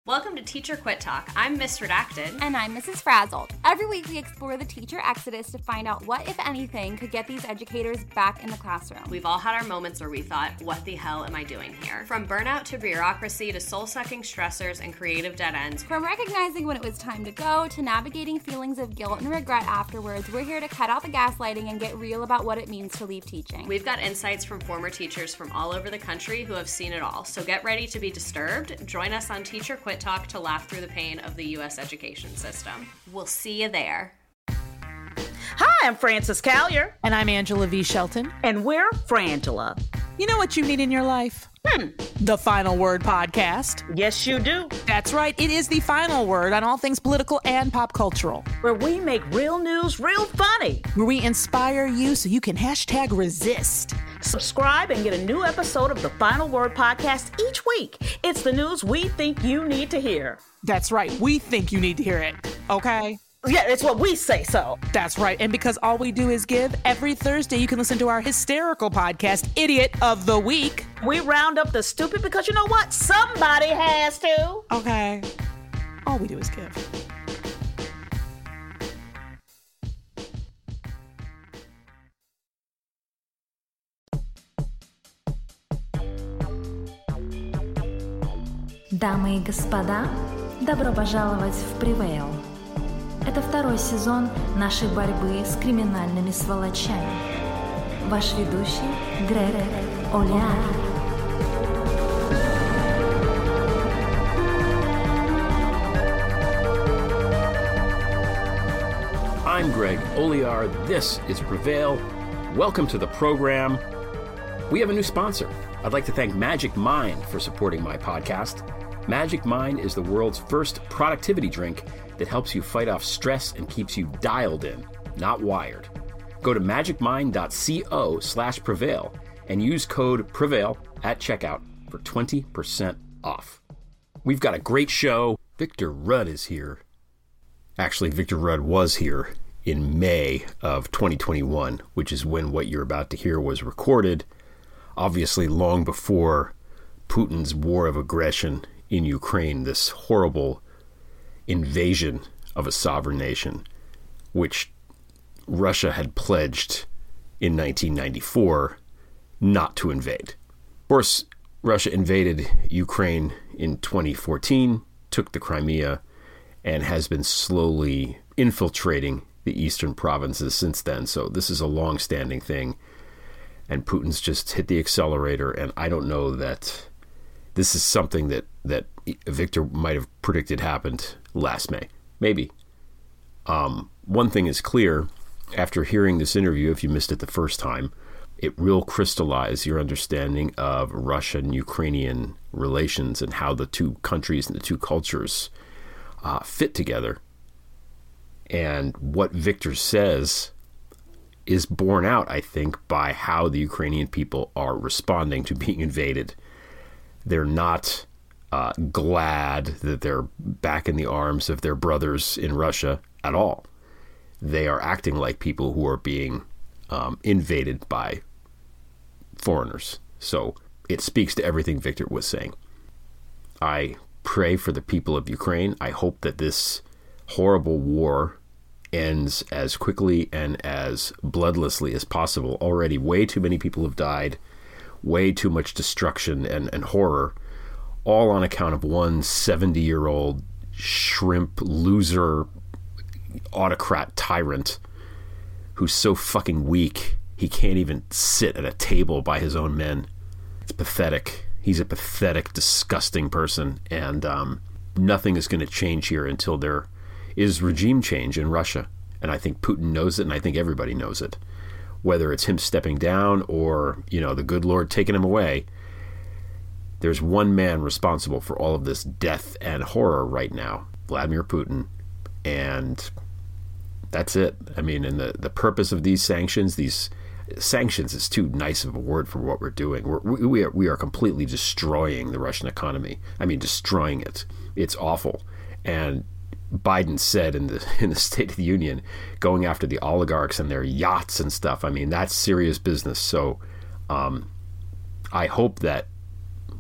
Welcome to Teacher Quit Talk. I'm Miss Redacted. And I'm Mrs. Frazzled. Every week we explore the teacher exodus to find out what, if anything, could get these educators back in the classroom. We've all had our moments where we thought, what the hell am I doing here? From burnout to bureaucracy to soul-sucking stressors and creative dead ends. From recognizing when it was time to go to navigating feelings of guilt and regret afterwards, we're here to cut out the gaslighting and get real about what it means to leave teaching. We've got insights from former teachers from all over the country who have seen it all. So get ready to be disturbed. Join us on Teacher Quit Talk to laugh through the pain of the U.S. education system. We'll see you there. Hi, I'm Frances Callier. And I'm Angela V. Shelton. And we're Frangela. You know what you need in your life? The Final Word Podcast. Yes, you do. That's right. It is the final word on all things political and pop cultural. Where we make real news real funny. Where we inspire you so you can #resist. Subscribe and get a new episode of the Final Word Podcast each week. It's the news we think you need to hear. That's right. We think you need to hear it. Okay? Yeah, it's what we say so. That's right. And because all we do is give, every Thursday you can listen to our hysterical podcast, Idiot of the Week. We round up the stupid because you know what? Somebody has to. Okay. All we do is give. Дамы и господа, добро пожаловать в Prevail. Это второй сезон нашей борьбы с криминальными сволочами. Ваш ведущий Грег О'Леари. I'm Greg Olear. This is Prevail. Welcome to the program. We have a new sponsor. I'd like to thank Magic Mind for supporting my podcast. Magic Mind is the world's first productivity drink that helps you fight off stress and keeps you dialed in, not wired. Go to magicmind.co/prevail and use code PREVAIL at checkout for 20% off. We've got a great show. Victor Rudd is here. Actually, Victor Rudd was here in May of 2021, which is when what you're about to hear was recorded, obviously long before Putin's war of aggression in Ukraine, this horrible invasion of a sovereign nation, which Russia had pledged in 1994 not to invade. Of course, Russia invaded Ukraine in 2014, took the Crimea, and has been slowly infiltrating the eastern provinces since then. So this is a long-standing thing. And Putin's just hit the accelerator, and I don't know that this is something that Victor might have predicted happened last May. Maybe. One thing is clear, after hearing this interview, if you missed it the first time, it will crystallize your understanding of Russian-Ukrainian relations and how the two countries and the two cultures fit together. And what Victor says is borne out, I think, by how the Ukrainian people are responding to being invaded. They're not glad that they're back in the arms of their brothers in Russia at all. They are acting like people who are being invaded by foreigners. So it speaks to everything Victor was saying. I pray for the people of Ukraine. I hope that this horrible war ends as quickly and as bloodlessly as possible. Already way too many people have died, way too much destruction and horror, all on account of one 70-year-old shrimp loser autocrat tyrant who's so fucking weak he can't even sit at a table by his own men. It's pathetic. He's a pathetic, disgusting person, and nothing is going to change here until there is regime change in Russia. And I think Putin knows it, and I think everybody knows it. Whether it's him stepping down or, the good Lord taking him away, there's one man responsible for all of this death and horror right now, Vladimir Putin. And that's it. I mean, and the purpose of these sanctions is too nice of a word for what we're doing. We are completely destroying the Russian economy. I mean, destroying it. It's awful. And Biden said in the State of the Union, going after the oligarchs and their yachts and stuff. I mean, that's serious business. So I hope that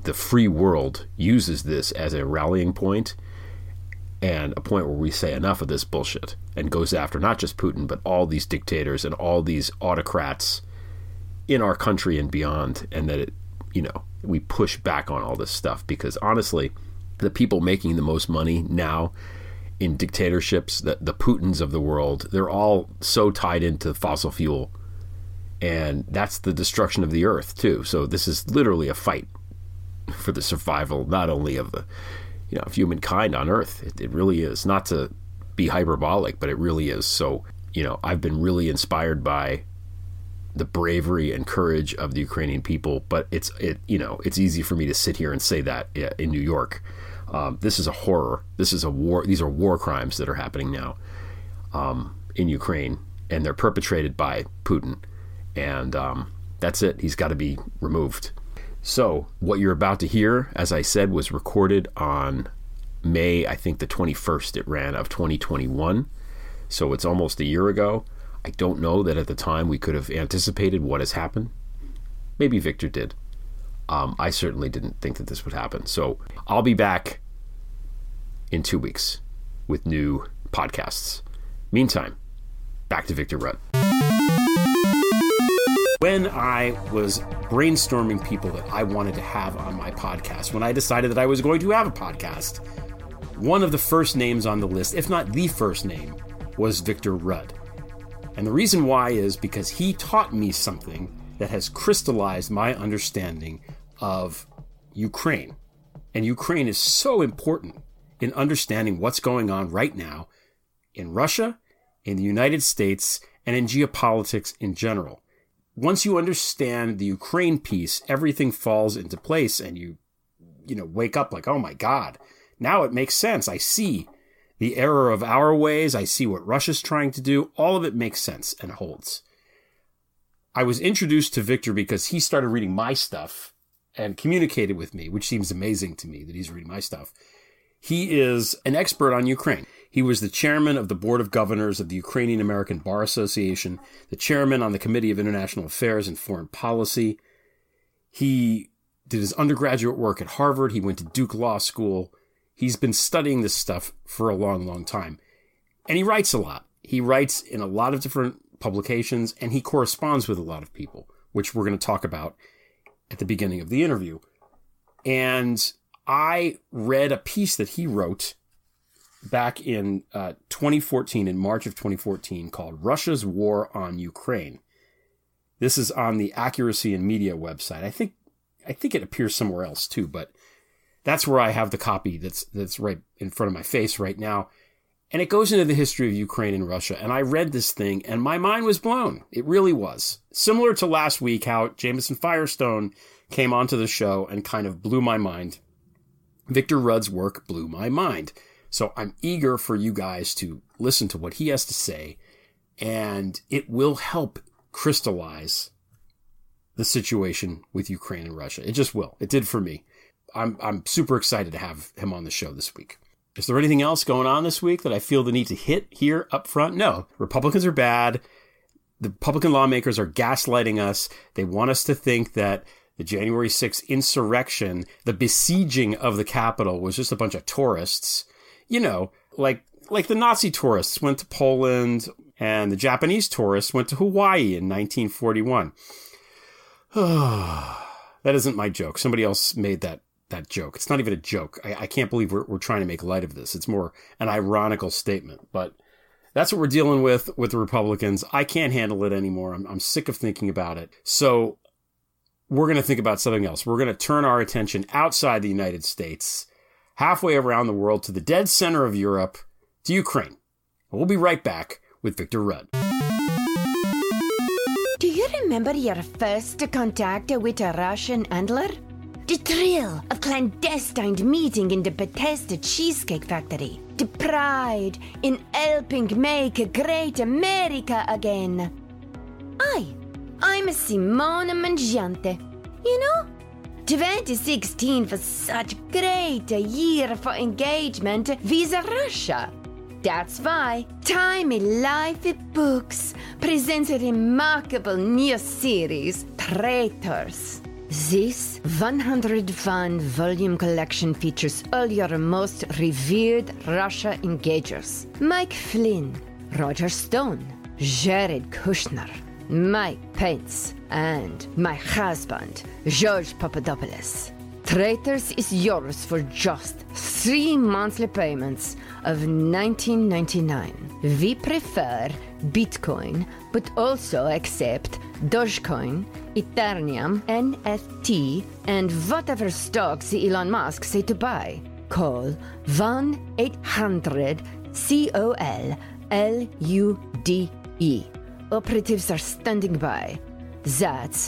the free world uses this as a rallying point and a point where we say enough of this bullshit and goes after not just Putin, but all these dictators and all these autocrats in our country and beyond, and that we push back on all this stuff, because honestly, the people making the most money now in dictatorships, the Putins of the world, they're all so tied into fossil fuel, and that's the destruction of the earth too. So this is literally a fight for the survival, not only of of humankind on earth. It really is, not to be hyperbolic, but it really is. So I've been really inspired by the bravery and courage of the Ukrainian people, but it's easy for me to sit here and say that in New York. This is a horror. This is a war. These are war crimes that are happening now in Ukraine, and they're perpetrated by Putin. And that's it. He's got to be removed. So what you're about to hear, as I said, was recorded on May, I think the 21st it ran, of 2021. So it's almost a year ago. I don't know that at the time we could have anticipated what has happened. Maybe Victor did. I certainly didn't think that this would happen. So I'll be back in 2 weeks with new podcasts. Meantime, back to Victor Rudd. When I was brainstorming people that I wanted to have on my podcast, when I decided that I was going to have a podcast, one of the first names on the list, if not the first name, was Victor Rudd. And the reason why is because he taught me something that has crystallized my understanding of Ukraine. And Ukraine is so important in understanding what's going on right now in Russia, in the United States, and in geopolitics in general. Once you understand the Ukraine piece, everything falls into place, and you wake up like, oh my God, now it makes sense. I see the error of our ways. I see what Russia's trying to do. All of it makes sense and holds. I was introduced to Victor because he started reading my stuff and communicated with me, which seems amazing to me that he's reading my stuff. He is an expert on Ukraine. He was the chairman of the Board of Governors of the Ukrainian American Bar Association, the chairman on the Committee of International Affairs and Foreign Policy. He did his undergraduate work at Harvard. He went to Duke Law School. He's been studying this stuff for a long, long time. And he writes a lot. He writes in a lot of different publications, and he corresponds with a lot of people, which we're going to talk about at the beginning of the interview. And I read a piece that he wrote back in 2014, in March of 2014, called Russia's War on Ukraine. This is on the Accuracy in Media website. I think it appears somewhere else too, but that's where I have the copy that's right in front of my face right now. And it goes into the history of Ukraine and Russia. And I read this thing and my mind was blown. It really was. Similar to last week, how Jameson Firestone came onto the show and kind of blew my mind. Victor Rudd's work blew my mind. So I'm eager for you guys to listen to what he has to say, and it will help crystallize the situation with Ukraine and Russia. It just will. It did for me. I'm super excited to have him on the show this week. Is there anything else going on this week that I feel the need to hit here up front? No. Republicans are bad. The Republican lawmakers are gaslighting us. They want us to think that the January 6th insurrection, the besieging of the Capitol, was just a bunch of tourists. Like the Nazi tourists went to Poland and the Japanese tourists went to Hawaii in 1941. That isn't my joke. Somebody else made that joke. It's not even a joke. I can't believe we're trying to make light of this. It's more an ironical statement, but that's what we're dealing with the Republicans. I can't handle it anymore. I'm sick of thinking about it. So we're going to think about something else. We're going to turn our attention outside the United States, halfway around the world, to the dead center of Europe, to Ukraine. We'll be right back with Victor Rudd. Do you remember your first contact with a Russian handler? The thrill of clandestine meeting in the Bethesda Cheesecake Factory. The pride in helping make great America again. I'm Simone Mangiante. 2016 was such great a year for engagement with Russia. That's why Time Life Books presents a remarkable new series, Traitors. The This 101-volume collection features all your most revered Russia engagers. Mike Flynn, Roger Stone, Jared Kushner, Mike Pence, and my husband, George Papadopoulos. Traitors is yours for just 3 monthly payments of $19.99. We prefer Bitcoin, but also accept Dogecoin, Ethereum, NFT, and whatever stocks Elon Musk say to buy. Call 1-800-COL-LUDE. Operatives are standing by. That's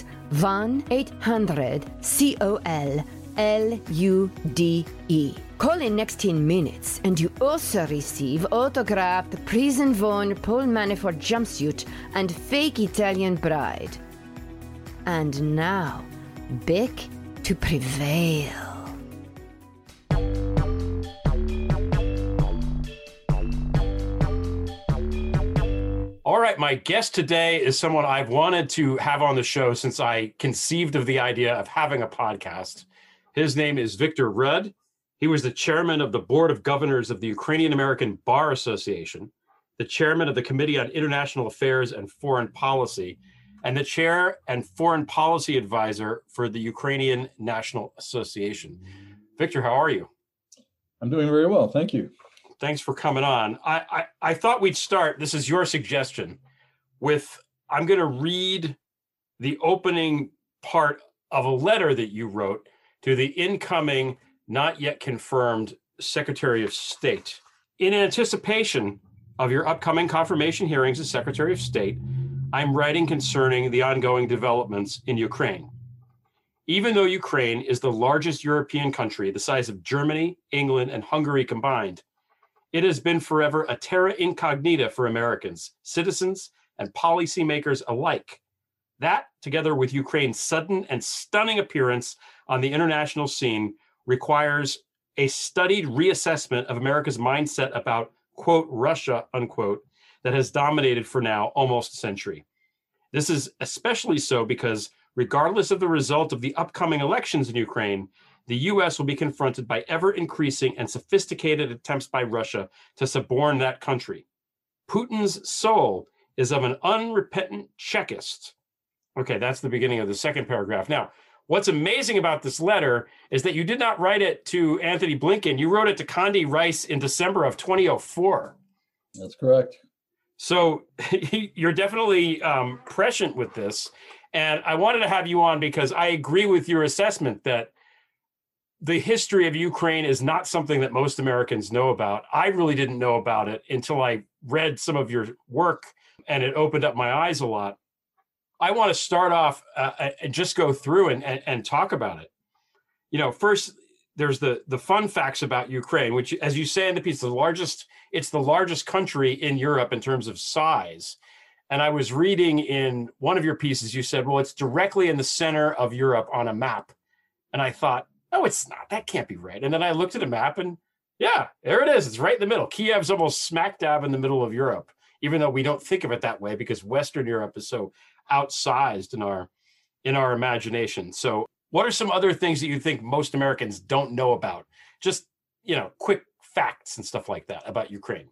1-800-COL-LUDE. Call in next 10 minutes, and you also receive autographed Prison Von Paul Manafort jumpsuit and fake Italian bride. And now, back to Prevail. All right, my guest today is someone I've wanted to have on the show since I conceived of the idea of having a podcast. His name is Victor Rudd. He was the chairman of the Board of Governors of the Ukrainian American Bar Association, the chairman of the Committee on International Affairs and Foreign Policy, and the chair and foreign policy advisor for the Ukrainian National Association. Victor, how are you? I'm doing very well, thank you. Thanks for coming on. I thought we'd start, this is your suggestion, with I'm going to read the opening part of a letter that you wrote to the incoming, not yet confirmed Secretary of State. In anticipation of your upcoming confirmation hearings as Secretary of State, I'm writing concerning the ongoing developments in Ukraine. Even though Ukraine is the largest European country, the size of Germany, England, and Hungary combined, it has been forever a terra incognita for Americans, citizens, and policymakers alike. That, together with Ukraine's sudden and stunning appearance on the international scene, requires a studied reassessment of America's mindset about, quote, Russia, unquote, that has dominated for now almost a century. This is especially so because regardless of the result of the upcoming elections in Ukraine, the U.S. will be confronted by ever-increasing and sophisticated attempts by Russia to suborn that country. Putin's soul is of an unrepentant Chekist. Okay, that's the beginning of the second paragraph. Now, what's amazing about this letter is that you did not write it to Anthony Blinken. You wrote it to Condi Rice in December of 2004. That's correct. So you're definitely prescient with this. And I wanted to have you on because I agree with your assessment that the history of Ukraine is not something that most Americans know about. I really didn't know about it until I read some of your work, and it opened up my eyes a lot. I want to start off and just go through and talk about it. You know, first, there's the fun facts about Ukraine, which, as you say in the piece, it's the largest country in Europe in terms of size. And I was reading in one of your pieces, you said, well, it's directly in the center of Europe on a map. And I thought, no, it's not. That can't be right. And then I looked at a map and yeah, there it is. It's right in the middle. Kiev's almost smack dab in the middle of Europe, even though we don't think of it that way because Western Europe is so outsized in our imagination. So what are some other things that you think most Americans don't know about? Just, you know, quick facts and stuff like that about Ukraine.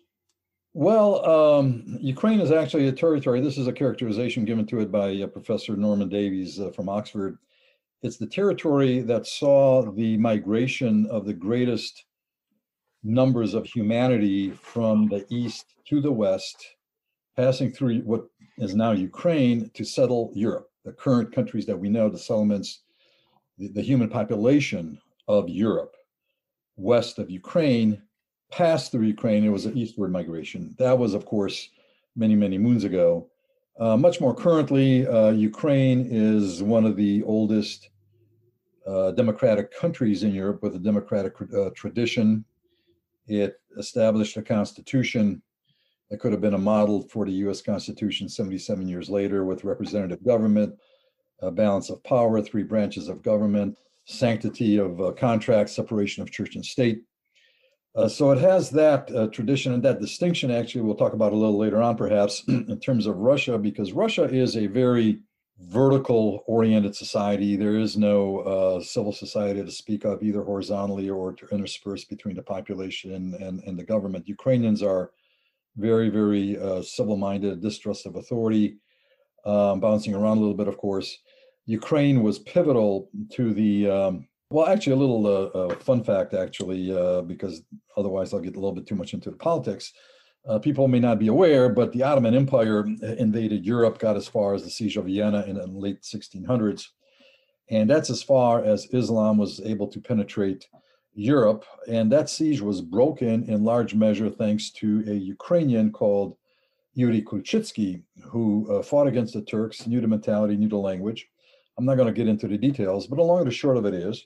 Well, Ukraine is actually a territory. This is a characterization given to it by Professor Norman Davies from Oxford. It's the territory that saw the migration of the greatest numbers of humanity from the east to the west, passing through what is now Ukraine to settle Europe, the current countries that we know, the settlements, the human population of Europe, west of Ukraine, passed through Ukraine. It was an eastward migration. That was, of course, many, many moons ago. Much more currently, Ukraine is one of the oldest democratic countries in Europe with a democratic tradition. It established a constitution that could have been a model for the US Constitution 77 years later with representative government, a balance of power, 3 branches of government, sanctity of contracts, separation of church and state. So it has that tradition and that distinction, actually, we'll talk about a little later on, perhaps, in terms of Russia, because Russia is a very vertical oriented society. There is no civil society to speak of, either horizontally or to intersperse between the population and the government. Ukrainians are very, very civil-minded, distrust of authority, bouncing around a little bit, of course. Ukraine was pivotal to the, well, actually, a little fun fact, actually, because otherwise I'll get a little bit too much into the politics. People may not be aware, but the Ottoman Empire invaded Europe, got as far as the siege of Vienna in the late 1600s. And that's as far as Islam was able to penetrate Europe. And that siege was broken in large measure thanks to a Ukrainian called Yuri Kulchitsky, who fought against the Turks, knew the mentality, knew the language. I'm not going to get into the details, but the long and the short of it is,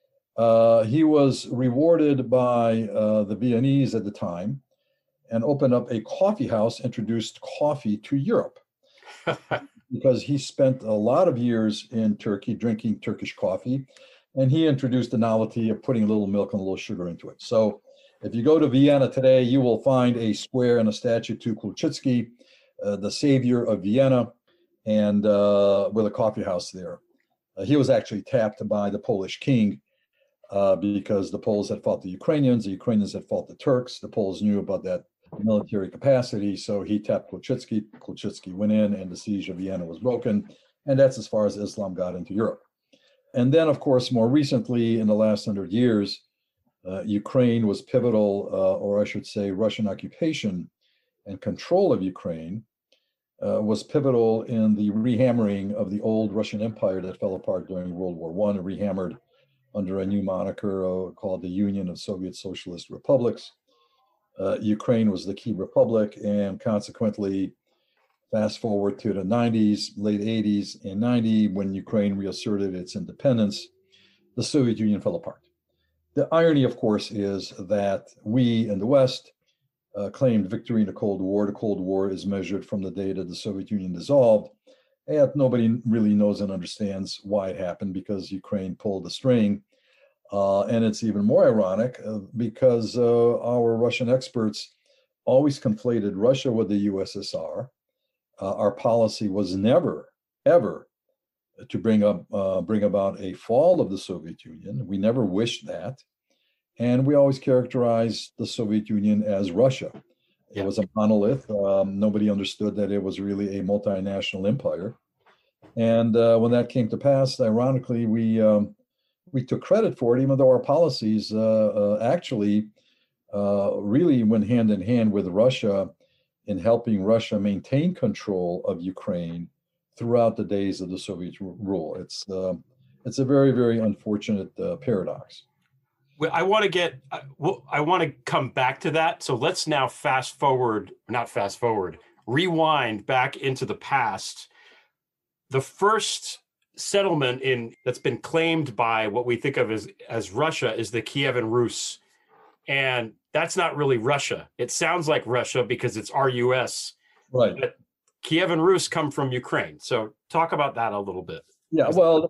he was rewarded by the Viennese at the time and opened up a coffee house, introduced coffee to Europe. Because he spent a lot of years in Turkey drinking Turkish coffee, and he introduced the novelty of putting a little milk and a little sugar into it. So if you go to Vienna today, you will find a square and a statue to Kulchitsky, the savior of Vienna, and with a coffee house there. He was actually tapped by the Polish king because the Poles had fought the Ukrainians had fought the Turks. The Poles knew about that military capacity, so he tapped Kulchitsky. Kulchitsky went in, and the siege of Vienna was broken, and that's as far as Islam got into Europe. And then, of course, more recently, in the last 100 years, Ukraine was pivotal, or I should say Russian occupation and control of Ukraine was pivotal in the rehammering of the old Russian Empire that fell apart during World War I, and rehammered under a new moniker called the Union of Soviet Socialist Republics. Ukraine was the key republic, and consequently, fast forward to the 90s, late 80s and 90, when Ukraine reasserted its independence, the Soviet Union fell apart. The irony, of course, is that we in the West claimed victory in the Cold War. The Cold War is measured from the day that the Soviet Union dissolved, and nobody really knows and understands why it happened, because Ukraine pulled the string. And it's even more ironic because our Russian experts always conflated Russia with the USSR. Our policy was never, ever to bring about a fall of the Soviet Union. We never wished that. And we always characterized the Soviet Union as Russia. It was a monolith. Nobody understood that it was really a multinational empire. And when that came to pass, ironically, we took credit for it, even though our policies actually really went hand in hand with Russia in helping Russia maintain control of Ukraine throughout the days of the Soviet rule. It's a very, very unfortunate paradox. Well, I want to come back to that. So let's now rewind back into the past. The first settlement that's been claimed by what we think of as Russia is the Kievan Rus. And that's not really Russia. It sounds like Russia because it's RUS. Right. But Kievan Rus come from Ukraine. So talk about that a little bit. Yeah, well,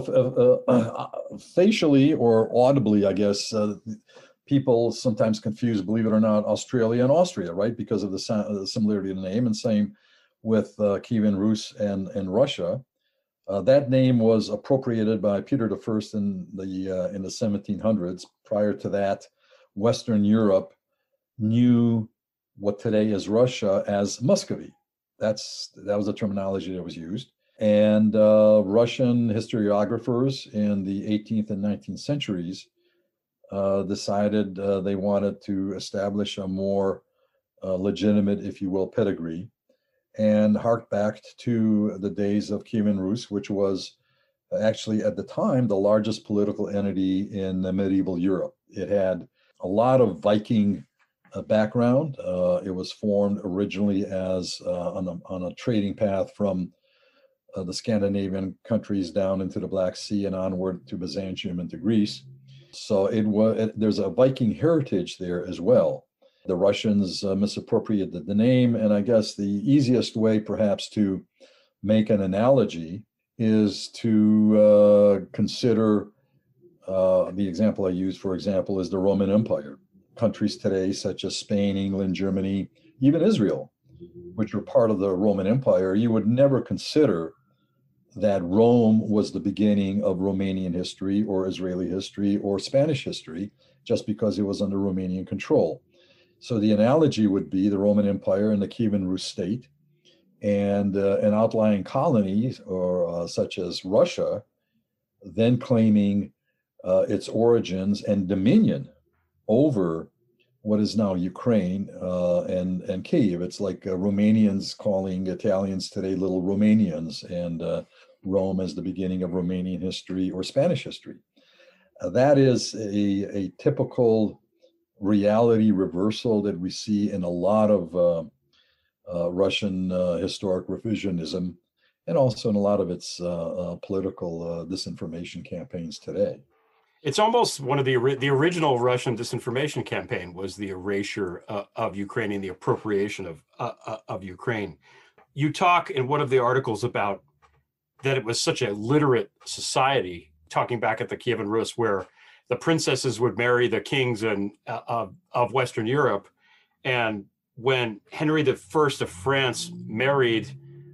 facially or audibly, I guess, people sometimes confuse, believe it or not, Australia and Austria, right? Because of the similarity in the name, and same with Kievan Rus and Russia. That name was appropriated by Peter I in the 1700s. Prior to that, Western Europe knew what today is Russia as Muscovy. That was the terminology that was used. And Russian historiographers in the 18th and 19th centuries decided they wanted to establish a more legitimate, if you will, pedigree, and harked back to the days of Kievan Rus, which was actually at the time the largest political entity in medieval Europe. It had a lot of Viking background. It was formed originally as on a trading path from the Scandinavian countries down into the Black Sea and onward to Byzantium and to Greece. So there's a Viking heritage there as well. The Russians misappropriated the name, and I guess the easiest way perhaps to make an analogy is to consider the example I use, for example, is the Roman Empire. Countries today such as Spain, England, Germany, even Israel, which were part of the Roman Empire, you would never consider that Rome was the beginning of Romanian history or Israeli history or Spanish history, just because it was under Romanian control. So the analogy would be the Roman Empire and the Kievan Rus state, and an outlying colony, or such as Russia, then claiming its origins and dominion over what is now Ukraine and Kiev. It's like Romanians calling Italians today little Romanians, and Rome as the beginning of Romanian history or Spanish history. That is a typical reality reversal that we see in a lot of Russian historic revisionism, and also in a lot of its political disinformation campaigns today. It's almost one of the original Russian disinformation campaign was the erasure of Ukraine and the appropriation of Ukraine. You talk in one of the articles about that it was such a literate society, talking back at the Kievan Rus, where the princesses would marry the kings of Western Europe. And when Henry I of France married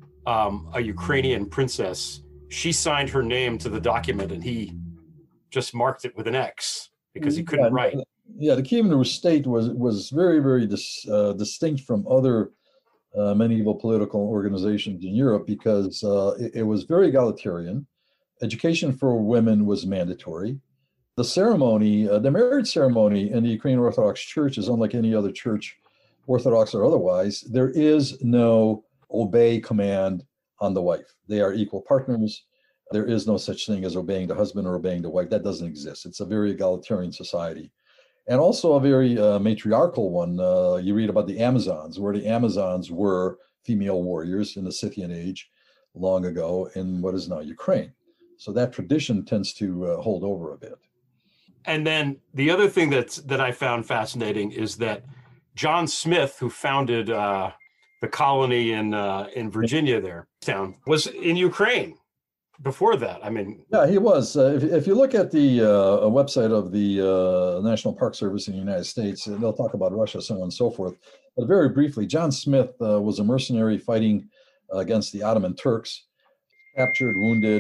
a Ukrainian princess, she signed her name to the document, and he just marked it with an X because he couldn't write. Yeah, the Kievan Rus state was very, very distinct from other medieval political organizations in Europe because it was very egalitarian. Education for women was mandatory. The ceremony, the marriage ceremony in the Ukrainian Orthodox Church is unlike any other church, Orthodox or otherwise. There is no obey command on the wife. They are equal partners. There is no such thing as obeying the husband or obeying the wife. That doesn't exist. It's a very egalitarian society. And also a very matriarchal one. You read about the Amazons, where the Amazons were female warriors in the Scythian age long ago in what is now Ukraine. So that tradition tends to hold over a bit. And then the other thing that I found fascinating is that John Smith, who founded the colony in Virginia, there town, was in Ukraine before that. I mean, yeah, he was. If you look at the website of the National Park Service in the United States, they'll talk about Russia, so on and so forth. But very briefly, John Smith was a mercenary fighting against the Ottoman Turks, captured, wounded,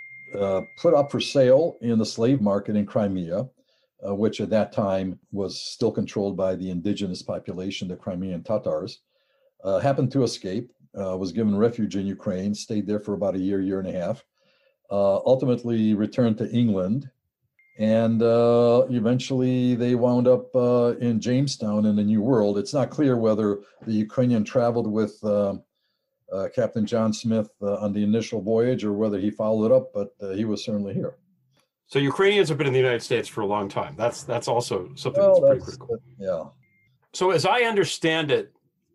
put up for sale in the slave market in Crimea, which at that time was still controlled by the indigenous population, the Crimean Tatars, happened to escape, was given refuge in Ukraine, stayed there for about a year and a half, ultimately returned to England, and eventually they wound up in Jamestown in the New World. It's not clear whether the Ukrainian traveled with Captain John Smith on the initial voyage or whether he followed up, but he was certainly here. So Ukrainians have been in the United States for a long time. That's also something that's pretty critical. Yeah. So as I understand it,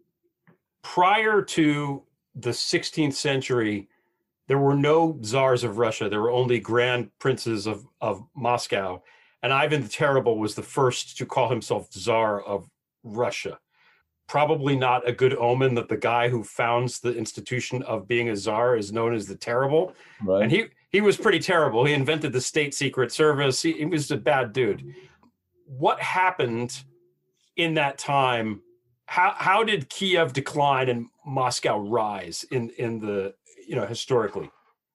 prior to the 16th century, there were no czars of Russia. There were only grand princes of Moscow. And Ivan the Terrible was the first to call himself Tsar of Russia. Probably not a good omen that the guy who founds the institution of being a czar is known as the Terrible. Right. And he was pretty terrible. He invented the state secret service. He was a bad dude. What happened in that time? How did Kiev decline and Moscow rise in the, historically?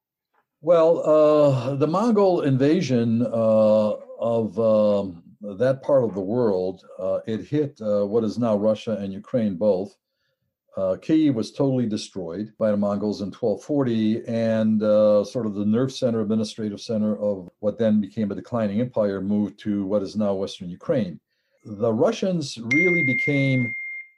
Well, the Mongol invasion of that part of the world, it hit what is now Russia and Ukraine both. Kyiv was totally destroyed by the Mongols in 1240, and sort of the nerve center, administrative center of what then became a declining empire moved to what is now Western Ukraine. The Russians really became,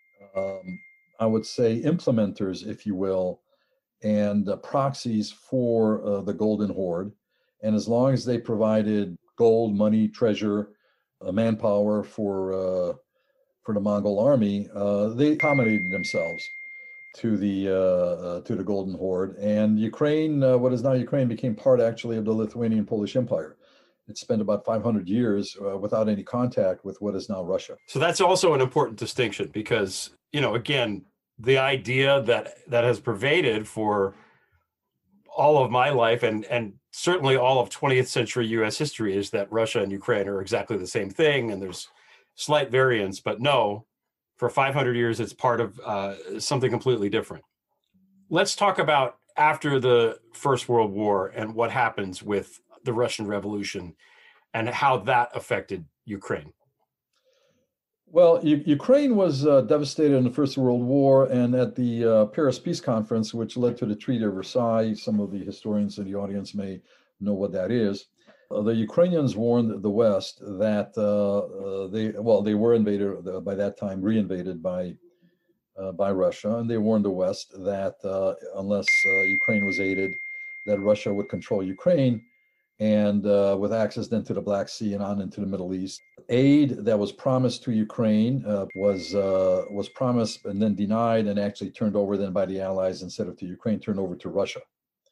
I would say, implementers, if you will, and proxies for the Golden Horde. And as long as they provided gold, money, treasure, manpower for the Mongol army, they accommodated themselves to the Golden Horde. And Ukraine, what is now Ukraine, became part actually of the Lithuanian Polish Empire. It spent about 500 years without any contact with what is now Russia. So that's also an important distinction because, again, the idea that has pervaded for all of my life and certainly all of 20th century US history is that Russia and Ukraine are exactly the same thing and there's slight variance, but no, for 500 years it's part of something completely different. Let's talk about after the First World War and what happens with the Russian Revolution and how that affected Ukraine? Well, Ukraine was devastated in the First World War, and at the Paris Peace Conference, which led to the Treaty of Versailles, some of the historians in the audience may know what that is. The Ukrainians warned the West that they were invaded by that time, reinvaded by Russia, and they warned the West that unless Ukraine was aided, that Russia would control Ukraine, and with access then to the Black Sea and on into the Middle East. Aid that was promised to Ukraine was promised and then denied, and actually turned over then by the Allies instead of to Ukraine, turned over to Russia.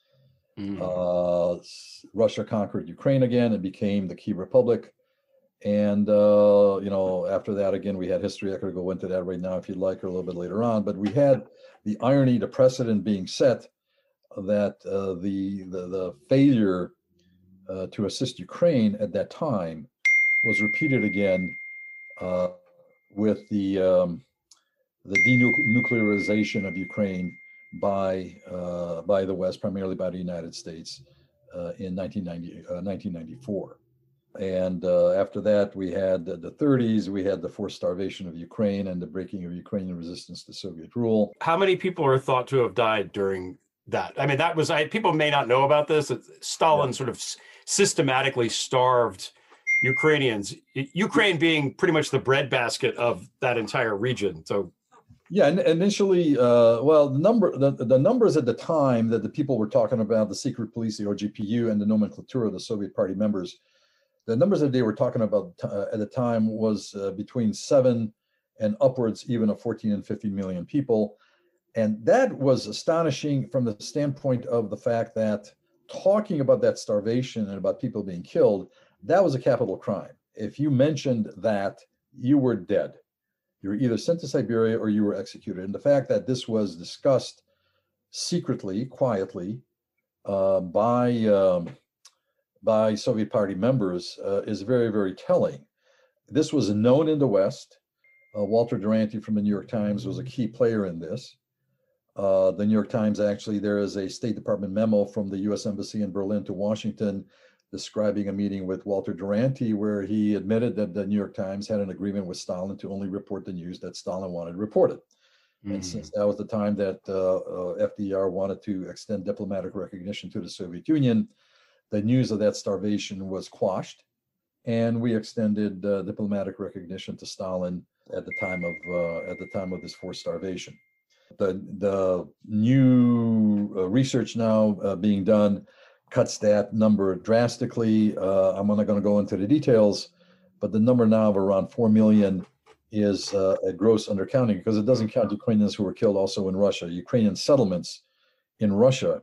Russia conquered Ukraine again and became the Key Republic. And, after that, again, we had history. I could go into that right now if you'd like, or a little bit later on. But we had the irony, the precedent being set that the failure to assist Ukraine at that time was repeated again with the denuclearization of Ukraine by the West, primarily by the United States, in 1994. And after that, we had the 30s, we had the forced starvation of Ukraine and the breaking of Ukrainian resistance to Soviet rule. How many people are thought to have died during that? I mean, that was, people may not know about this. Stalin sort of systematically starved Ukrainians, Ukraine being pretty much the breadbasket of that entire region. So, yeah, and initially, the numbers at the time that the people were talking about, the secret police, the OGPU, and the nomenclatura of the Soviet Party members, the numbers that they were talking about at the time was between 7 and upwards even of 14 and 15 million people. And that was astonishing from the standpoint of the fact that talking about that starvation and about people being killed, that was a capital crime. If you mentioned that, you were dead. You were either sent to Siberia or you were executed. And the fact that this was discussed secretly, quietly, by Soviet Party members is very, very telling. This was known in the West. Walter Duranty from the New York Times was a key player in this. The New York Times, actually, there is a State Department memo from the U.S. Embassy in Berlin to Washington describing a meeting with Walter Duranty, where he admitted that the New York Times had an agreement with Stalin to only report the news that Stalin wanted reported. And since that was the time that FDR wanted to extend diplomatic recognition to the Soviet Union, the news of that starvation was quashed, and we extended diplomatic recognition to Stalin at the time of this forced starvation. The new research now being done cuts that number drastically. I'm not going to go into the details, but the number now of around 4 million is a gross undercounting, because it doesn't count Ukrainians who were killed also in Russia. Ukrainian settlements in Russia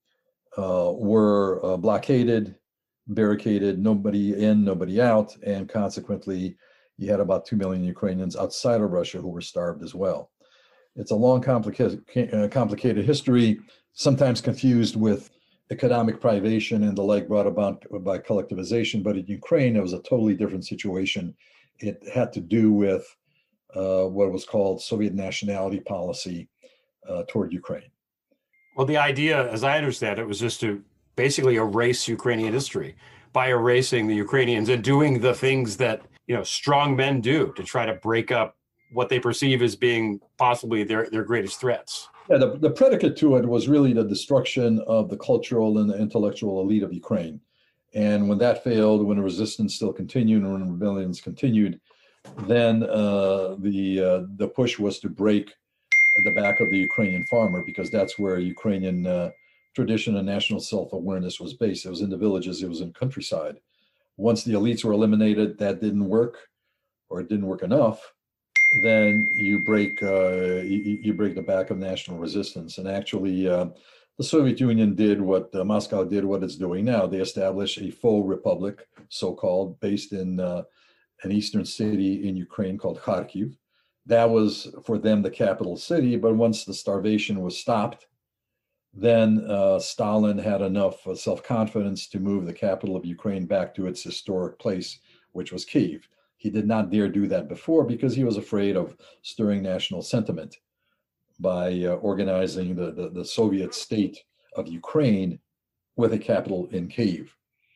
were blockaded, barricaded, nobody in, nobody out, and consequently, you had about 2 million Ukrainians outside of Russia who were starved as well. It's a long, complicated history, sometimes confused with economic privation and the like brought about by collectivization. But in Ukraine, it was a totally different situation. It had to do with what was called Soviet nationality policy toward Ukraine. Well, the idea, as I understand it, was just to basically erase Ukrainian history by erasing the Ukrainians and doing the things that, strong men do to try to break up what they perceive as being possibly their greatest threats. Yeah, the predicate to it was really the destruction of the cultural and the intellectual elite of Ukraine. And when that failed, when the resistance still continued and when rebellions continued, then the push was to break the back of the Ukrainian farmer, because that's where Ukrainian tradition and national self-awareness was based. It was in the villages, it was in countryside. Once the elites were eliminated, that didn't work, or it didn't work enough, then you break the back of national resistance. And actually, the Soviet Union did what Moscow did, what it's doing now. They established a faux republic, so-called, based in an eastern city in Ukraine called Kharkiv. That was for them the capital city. But once the starvation was stopped, then Stalin had enough self-confidence to move the capital of Ukraine back to its historic place, which was Kyiv. He did not dare do that before because he was afraid of stirring national sentiment by organizing the Soviet state of Ukraine with a capital in Kyiv.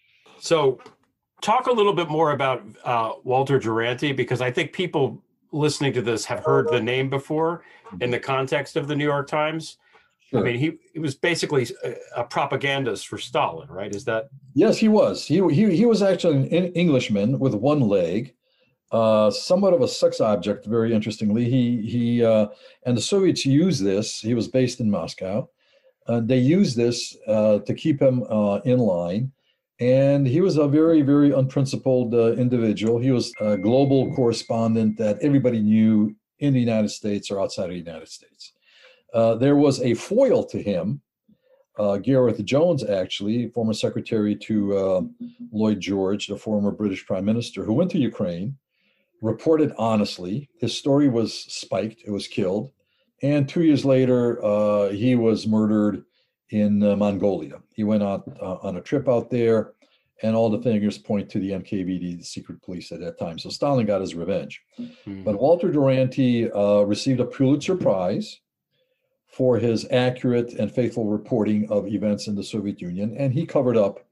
So talk a little bit more about Walter Duranty, because I think people listening to this have heard the name before in the context of the New York Times. Sure. I mean, he was basically a propagandist for Stalin, right? Is that? Yes, he was. He was actually an Englishman with one leg, somewhat of a sex object, very interestingly. He and the Soviets used this. He was based in Moscow. They used this to keep him in line. And he was a very, very unprincipled individual. He was a global correspondent that everybody knew in the United States or outside of the United States. There was a foil to him, Gareth Jones, actually, former secretary to Lloyd George, the former British prime minister, who went to Ukraine, reported honestly. His story was spiked. It was killed. And 2 years later, he was murdered in Mongolia. He went out on a trip out there, and all the fingers point to the NKVD, the secret police at that time. So Stalin got his revenge. Mm-hmm. But Walter Duranty received a Pulitzer Prize for his accurate and faithful reporting of events in the Soviet Union, and he covered up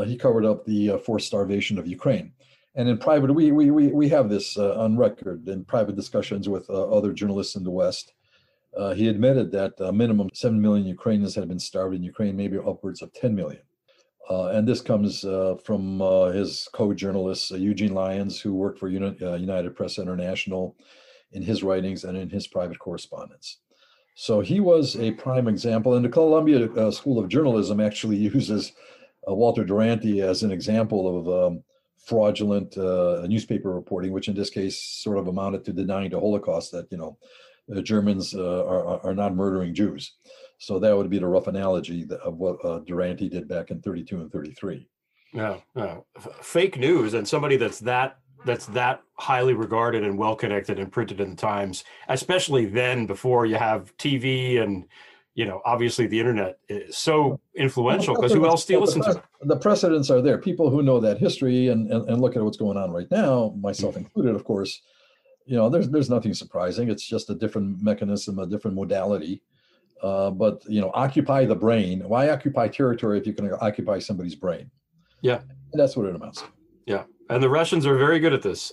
the forced starvation of Ukraine. And in private, we have this on record in private discussions with other journalists in the West. He admitted that a minimum 7 million Ukrainians had been starved in Ukraine, maybe upwards of 10 million. And this comes from his co-journalist, Eugene Lyons, who worked for United Press International, in his writings and in his private correspondence. So he was a prime example. And the Columbia School of Journalism actually uses Walter Duranty as an example of fraudulent newspaper reporting, which in this case sort of amounted to denying the Holocaust, that, the Germans are not murdering Jews. So that would be the rough analogy of what Duranty did back in 32 and 33. No. Fake news, and somebody that's that highly regarded and well-connected and printed in the Times, especially then before you have TV and, obviously the internet is so influential, because who else do you listen to? The precedents are there. People who know that history and look at what's going on right now, myself included, of course, there's nothing surprising. It's just a different mechanism, a different modality. But occupy the brain. Why occupy territory if you can occupy somebody's brain? Yeah. And that's what it amounts to. Yeah. And the Russians are very good at this.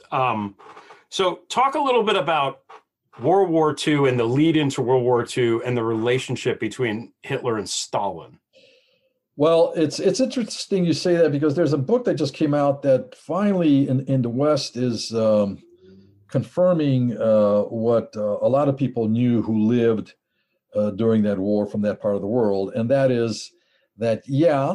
So talk a little bit about World War II and the lead into World War II and the relationship between Hitler and Stalin. Well, it's interesting you say that, because there's a book that just came out that finally in the West is confirming what a lot of people knew who lived during that war from that part of the world. And that is that,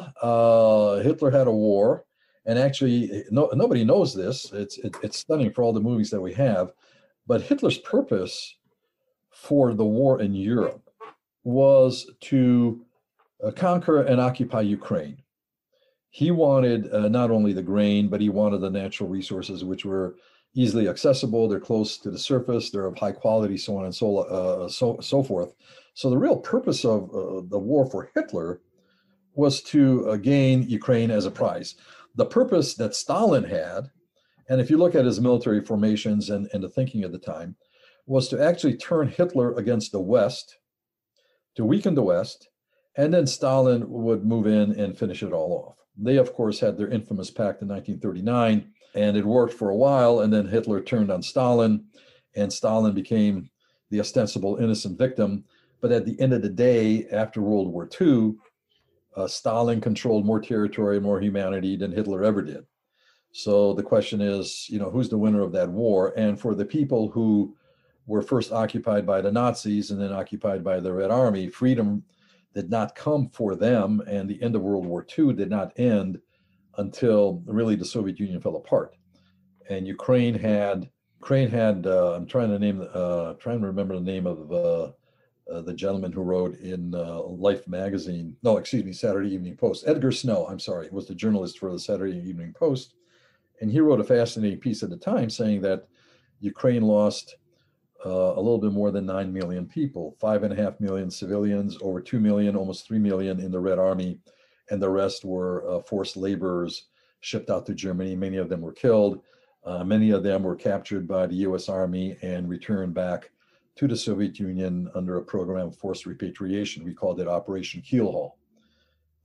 Hitler had a war. And actually, nobody knows this. It's stunning for all the movies that we have. But Hitler's purpose for the war in Europe was to conquer and occupy Ukraine. He wanted not only the grain, but he wanted the natural resources, which were easily accessible. They're close to the surface. They're of high quality, so on and so forth. So the real purpose of the war for Hitler was to gain Ukraine as a prize. The purpose that Stalin had, and if you look at his military formations and the thinking at the time, was to actually turn Hitler against the West, to weaken the West, and then Stalin would move in and finish it all off. They, of course, had their infamous pact in 1939, and it worked for a while, and then Hitler turned on Stalin, and Stalin became the ostensible innocent victim. But at the end of the day, after World War II, Stalin controlled more territory, more humanity than Hitler ever did. So the question is, who's the winner of that war? And for the people who were first occupied by the Nazis and then occupied by the Red Army, freedom did not come for them, and the end of World War II did not end until really the Soviet Union fell apart. And Ukraine had I'm trying to remember the name of the gentleman who wrote in Life magazine, Saturday Evening Post. Edgar Snow, was the journalist for the Saturday Evening Post. And he wrote a fascinating piece at the time saying that Ukraine lost a little bit more than 9 million people, 5.5 million civilians, over 2 million, almost 3 million in the Red Army, and the rest were forced laborers shipped out to Germany. Many of them were killed. Many of them were captured by the U.S. Army and returned back to the Soviet Union under a program of forced repatriation. We called it Operation Keelhaul.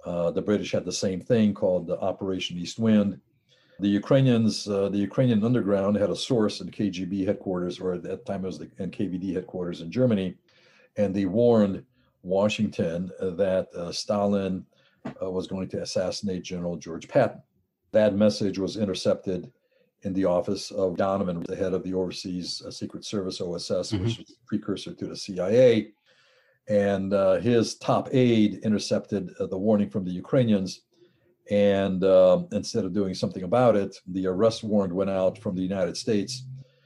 The British had the same thing called Operation East Wind. The Ukrainians, the Ukrainian underground had a source in KGB headquarters, or at that time it was the NKVD headquarters in Germany, and they warned Washington that Stalin was going to assassinate General George Patton. That message was intercepted in the office of Donovan, the head of the Overseas Secret Service, OSS, which was the precursor to the CIA. And his top aide intercepted the warning from the Ukrainians. And instead of doing something about it, the arrest warrant went out from the United States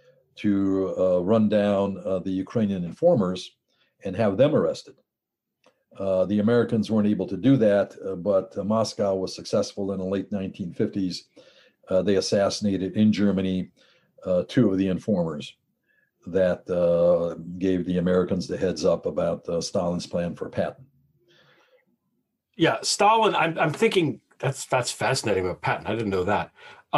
to run down the Ukrainian informers and have them arrested. The Americans weren't able to do that, but Moscow was successful in the late 1950s. They assassinated in Germany 2 of the informers that gave the Americans the heads up about Stalin's plan for Patton. Yeah, Stalin, I'm thinking that's fascinating about Patton. I didn't know that.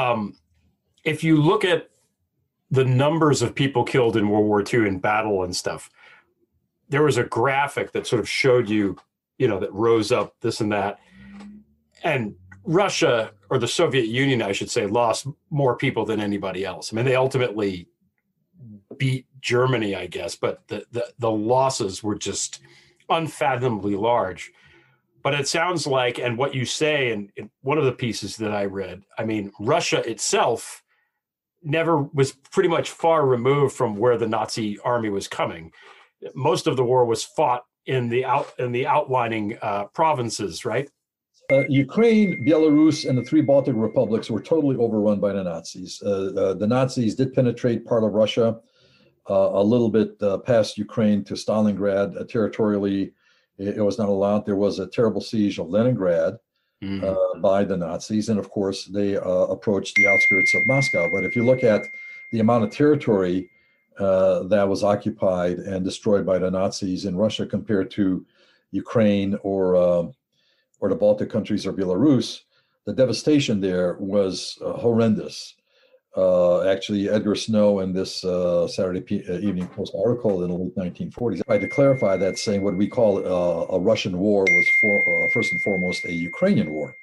If you look at the numbers of people killed in World War II in battle and stuff, there was a graphic that sort of showed you, that rose up this and that. And Russia, or the Soviet Union, I should say, lost more people than anybody else. I mean, they ultimately beat Germany, I guess, but the losses were just unfathomably large. But it sounds like, and what you say in one of the pieces that I read, I mean, Russia itself never was pretty much far removed from where the Nazi army was coming. Most of the war was fought in the outlining provinces, right? Ukraine, Belarus, and the 3 Baltic republics were totally overrun by the Nazis. The Nazis did penetrate part of Russia, a little bit past Ukraine to Stalingrad. Territorially, it was not allowed. There was a terrible siege of Leningrad by the Nazis. And of course, they approached the outskirts of Moscow. But if you look at the amount of territory that was occupied and destroyed by the Nazis in Russia compared to Ukraine or the Baltic countries or Belarus, the devastation there was horrendous. Actually, Edgar Snow in this Saturday Evening Post article in the late 1940s tried to clarify that, saying what we call a Russian war was first and foremost a Ukrainian war.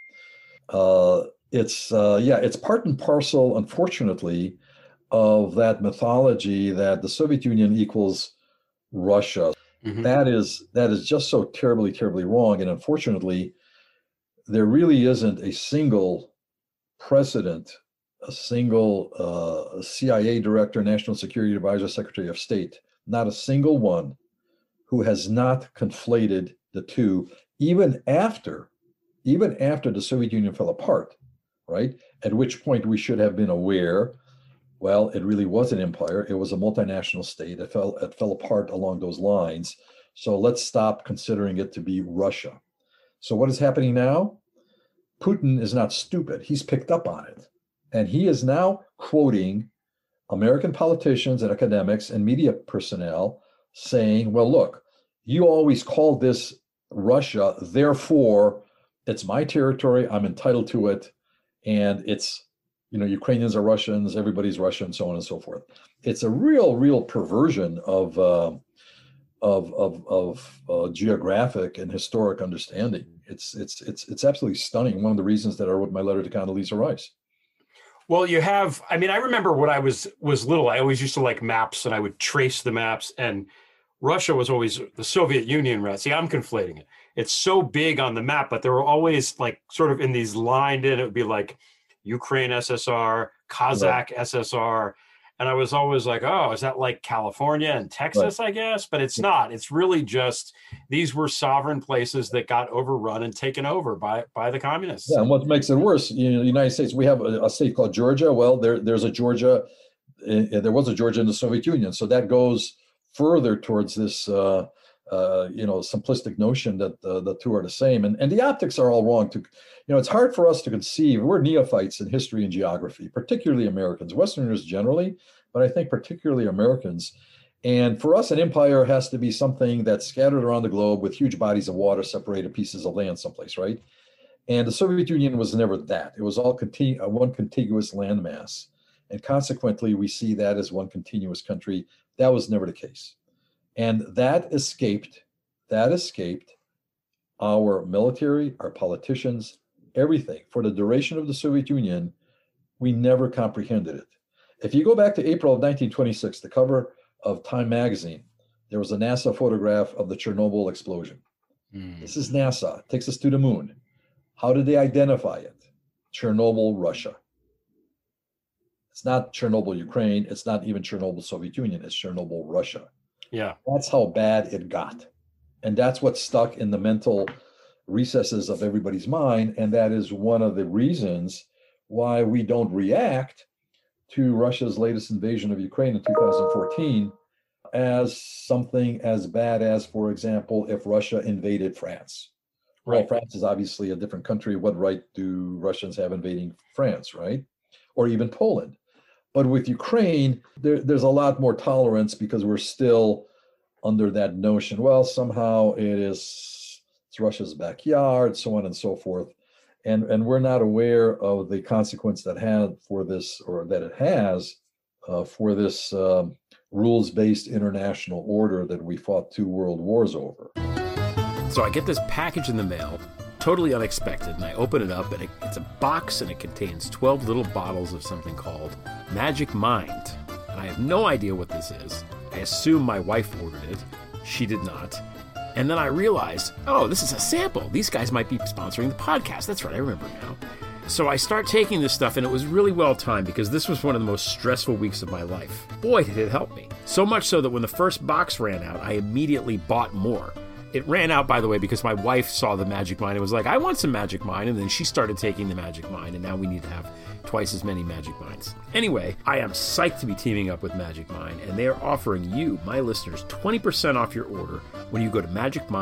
It's part and parcel, unfortunately, of that mythology that the Soviet Union equals Russia. Mm-hmm. That is just so terribly, terribly wrong. And unfortunately, there really isn't a single president, a single CIA director, national security advisor, secretary of state, not a single one who has not conflated the two, even after the Soviet Union fell apart, right? At which point we should have been aware, well, it really was an empire. It was a multinational state. It fell apart along those lines. So let's stop considering it to be Russia. So what is happening now? Putin is not stupid. He's picked up on it. And he is now quoting American politicians and academics and media personnel saying, well, look, you always called this Russia, therefore it's my territory, I'm entitled to it, and it's, Ukrainians are Russians, everybody's Russian, so on and so forth. It's a real perversion of geographic and historic understanding. It's absolutely stunning. One of the reasons that I wrote my letter to Condoleezza Rice. Well, I remember when I was little, I always used to like maps, and I would trace the maps, and Russia was always the Soviet Union, right? See, I'm conflating it. It's so big on the map, but there were always like sort of in these lined in, it would be like Ukraine SSR, Kazakh SSR. And I was always like, oh, is that like California and Texas, I guess? But it's not. It's really just these were sovereign places that got overrun and taken over by the communists. Yeah, and what makes it worse, the United States, we have a state called Georgia. Well, there's a Georgia, there was a Georgia in the Soviet Union. So that goes further towards this, simplistic notion that the two are the same. And the optics are all wrong. It's hard for us to conceive. We're neophytes in history and geography, particularly Americans, Westerners generally, but I think particularly Americans. And for us, an empire has to be something that's scattered around the globe with huge bodies of water, separated pieces of land someplace, right? And the Soviet Union was never that. It was all one contiguous landmass. And consequently, we see that as one continuous country. That was never the case. And that escaped our military, our politicians, everything. For the duration of the Soviet Union, we never comprehended it. If you go back to April of 1926, the cover of Time magazine, there was a NASA photograph of the Chernobyl explosion. This is NASA. It takes us to the moon. How did they identify it? Chernobyl, Russia. It's not Chernobyl, Ukraine. It's not even Chernobyl, Soviet Union. It's Chernobyl, Russia. Yeah. That's how bad it got. And that's what's stuck in the mental recesses of everybody's mind. And that is one of the reasons why we don't react to Russia's latest invasion of Ukraine in 2014 as something as bad as, for example, if Russia invaded France. Right. Well, France is obviously a different country. What right do Russians have invading France, right? Or even Poland. But with Ukraine, there's a lot more tolerance because we're still under that notion, well, somehow it's Russia's backyard, so on and so forth. And we're not aware of the consequence that had for this, or that it has for this rules-based international order that we fought 2 world wars over. So I get this package in the mail, totally unexpected, and I open it up, and it's a box, and it contains 12 little bottles of something called Magic Mind. And I have no idea what this is. I assume my wife ordered it. She did not. And then I realized, oh, this is a sample. These guys might be sponsoring the podcast. That's right, I remember now. So I start taking this stuff, and it was really well timed because this was one of the most stressful weeks of my life. Boy, did it help me. So much so that when the first box ran out, I immediately bought more. It ran out, by the way, because my wife saw the Magic Mind and was like, I want some Magic Mind. And then she started taking the Magic Mind, and now we need to have twice as many Magic Minds. Anyway, I am psyched to be teaming up with Magic Mind, and they are offering you, my listeners, 20% off your order when you go to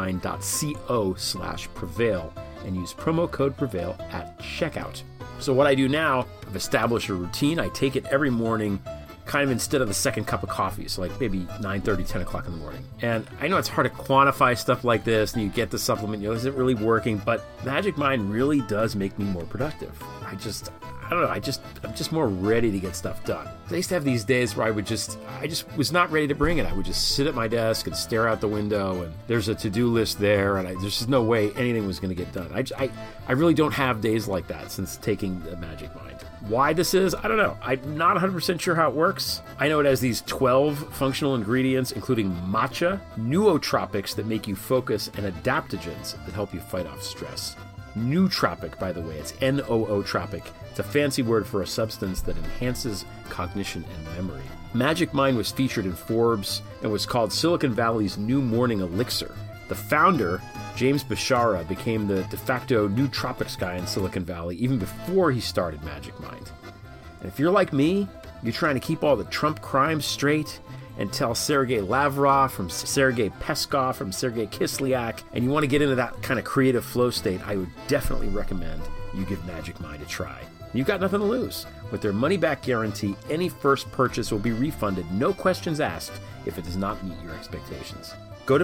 magicmind.co/prevail and use promo code PREVAIL at checkout. So what I do now, I've established a routine. I take it every morning, kind of instead of the second cup of coffee, so like maybe 9:30, 10 o'clock in the morning. And I know it's hard to quantify stuff like this, and you get the supplement, is it really working? But Magic Mind really does make me more productive. I don't know, I'm just more ready to get stuff done. I used to have these days where I just was not ready to bring it. I would just sit at my desk and stare out the window, and there's a to-do list there, and there's just no way anything was going to get done. I really don't have days like that since taking the Magic Mind. Why this is, I don't know. I'm not 100% sure how it works. I know it has these 12 functional ingredients, including matcha, nootropics that make you focus, and adaptogens that help you fight off stress. Nootropic, by the way, it's Nootropic. It's a fancy word for a substance that enhances cognition and memory. Magic Mind was featured in Forbes and was called Silicon Valley's new morning elixir. The founder, James Bashara, became the de facto nootropics guy in Silicon Valley even before he started Magic Mind. And if you're like me, you're trying to keep all the Trump crimes straight and tell Sergei Lavrov from Sergei Peskov from Sergei Kislyak, and you want to get into that kind of creative flow state, I would definitely recommend you give Magic Mind a try. You've got nothing to lose. With their money-back guarantee, any first purchase will be refunded, no questions asked, if it does not meet your expectations. Go to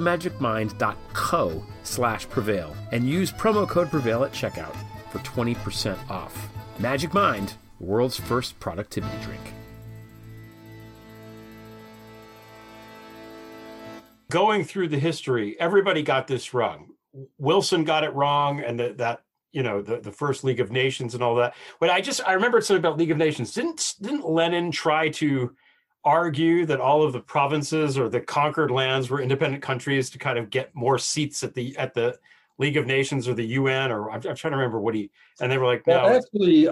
magicmind.co/prevail and use promo code PREVAIL at checkout for 20% off. Magic Mind, the world's first productivity drink. Going through the history, everybody got this wrong. Wilson got it wrong, and the first League of Nations and all that. But I remembered something about League of Nations. Didn't Lenin try to argue that all of the provinces or the conquered lands were independent countries to kind of get more seats at the League of Nations or the UN? Or I'm trying to remember what and they were like, no. Well, actually,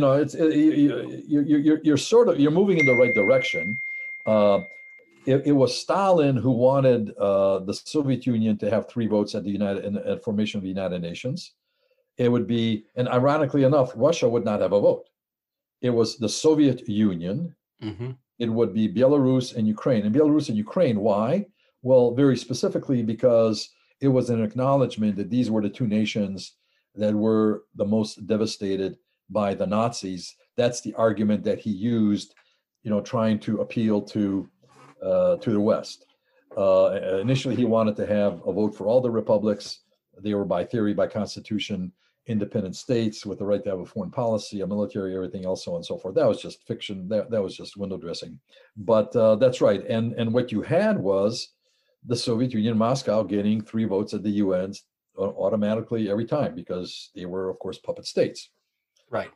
you're moving in the right direction. It was Stalin who wanted the Soviet Union to have 3 votes at the formation of the United Nations. It would be, and ironically enough, Russia would not have a vote. It was the Soviet Union. Mm-hmm. It would be Belarus and Ukraine. And Belarus and Ukraine, why? Well, very specifically because it was an acknowledgement that these were the 2 nations that were the most devastated by the Nazis. That's the argument that he used, trying to appeal to the West. Initially, he wanted to have a vote for all the republics. They were by theory, by constitution, independent states with the right to have a foreign policy, a military, everything else, so on and so forth. That was just fiction. That was just window dressing. But that's right. And what you had was the Soviet Union, Moscow, getting 3 votes at the UN's automatically every time because they were, of course, puppet states. Right.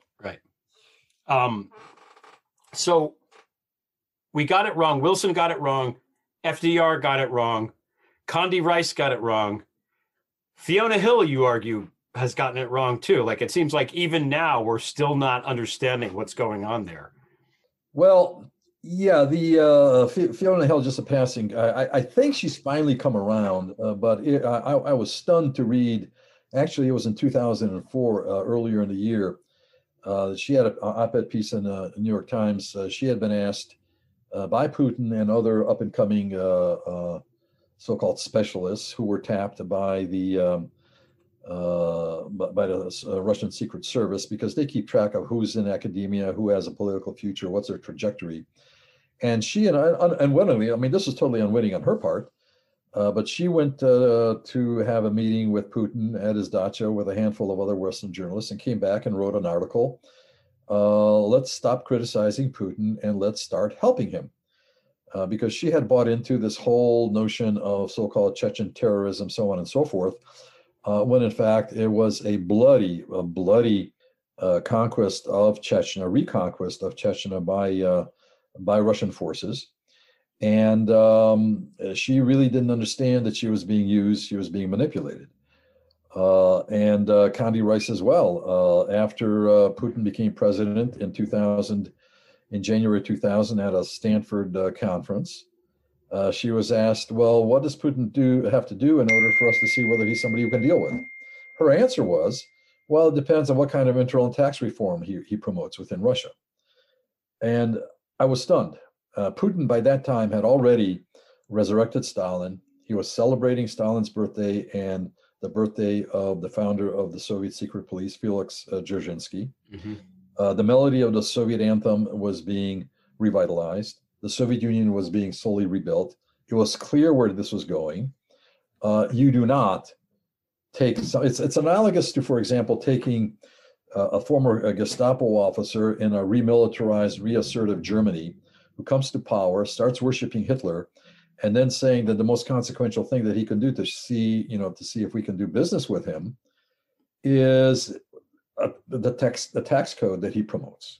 So we got it wrong. Wilson got it wrong. FDR got it wrong. Condi Rice got it wrong. Fiona Hill, you argue, has gotten it wrong too. Like, it seems like even now we're still not understanding what's going on there. Well, yeah, the Fiona Hill, just a passing. I think she's finally come around, but I was stunned to read. Actually, it was in 2004, earlier in the year. She had an op-ed piece in the New York Times. She had been asked by Putin and other up-and-coming so-called specialists who were tapped by the Russian Secret Service, because they keep track of who's in academia, who has a political future, what's their trajectory. And she unwittingly, I mean, this is totally unwitting on her part, but she went to have a meeting with Putin at his dacha with a handful of other Western journalists and came back and wrote an article. Let's stop criticizing Putin and let's start helping him. Because she had bought into this whole notion of so-called Chechen terrorism, so on and so forth, when in fact it was a bloody conquest of Chechnya, reconquest of Chechnya by Russian forces. And she really didn't understand that she was being used, she was being manipulated. And Condi Rice as well. After Putin became president in January 2000 at a Stanford conference, she was asked, well, what does Putin have to do in order for us to see whether he's somebody who can deal with? Her answer was, well, it depends on what kind of internal tax reform he promotes within Russia. And I was stunned. Putin by that time had already resurrected Stalin. He was celebrating Stalin's birthday and the birthday of the founder of the Soviet secret police, Felix Dzerzhinsky. Mm-hmm. The melody of the Soviet anthem was being revitalized. The Soviet Union was being slowly rebuilt. It was clear where this was going. You do not take, it's analogous to, for example, taking a former Gestapo officer in a remilitarized, reassertive Germany who comes to power, starts worshiping Hitler, and then saying that the most consequential thing that he can do to see if we can do business with him is the tax code that he promotes.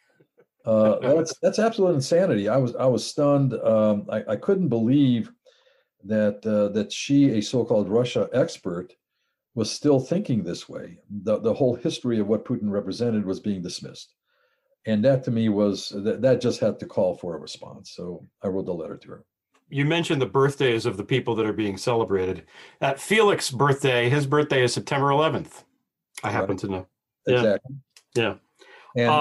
That's absolute insanity. I was stunned. I couldn't believe that she, a so-called Russia expert, was still thinking this way. The whole history of what Putin represented was being dismissed, and that to me was that just had to call for a response. So I wrote a letter to her. You mentioned the birthdays of the people that are being celebrated. At Felix's birthday, his birthday is September 11th. I happen to know. Exactly. Yeah. And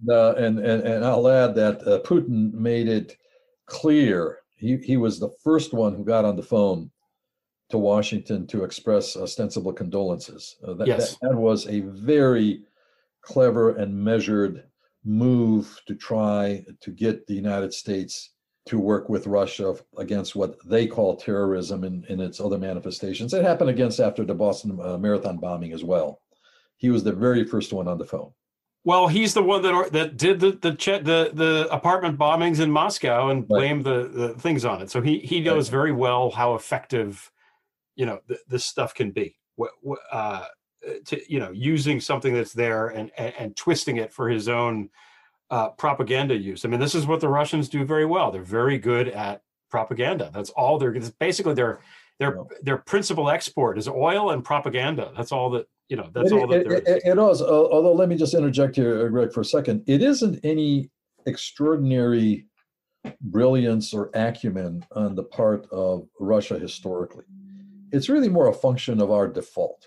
I'll add that Putin made it clear. He was the first one who got on the phone to Washington to express ostensible condolences. That was a very clever and measured move to try to get the United States to work with Russia against what they call terrorism in its other manifestations. It happened after the Boston Marathon bombing as well. He was the very first one on the phone. Well, he's the one that did the apartment bombings in Moscow and blamed the things on it. So he knows very well how effective, this stuff can be. Using something that's there and twisting it for his own propaganda use. I mean, this is what the Russians do very well. They're very good at propaganda. That's all basically their principal export is oil and propaganda. That's all that. That's all that there is. It is. Although, let me just interject here, Greg, for a second. It isn't any extraordinary brilliance or acumen on the part of Russia historically. It's really more a function of our default.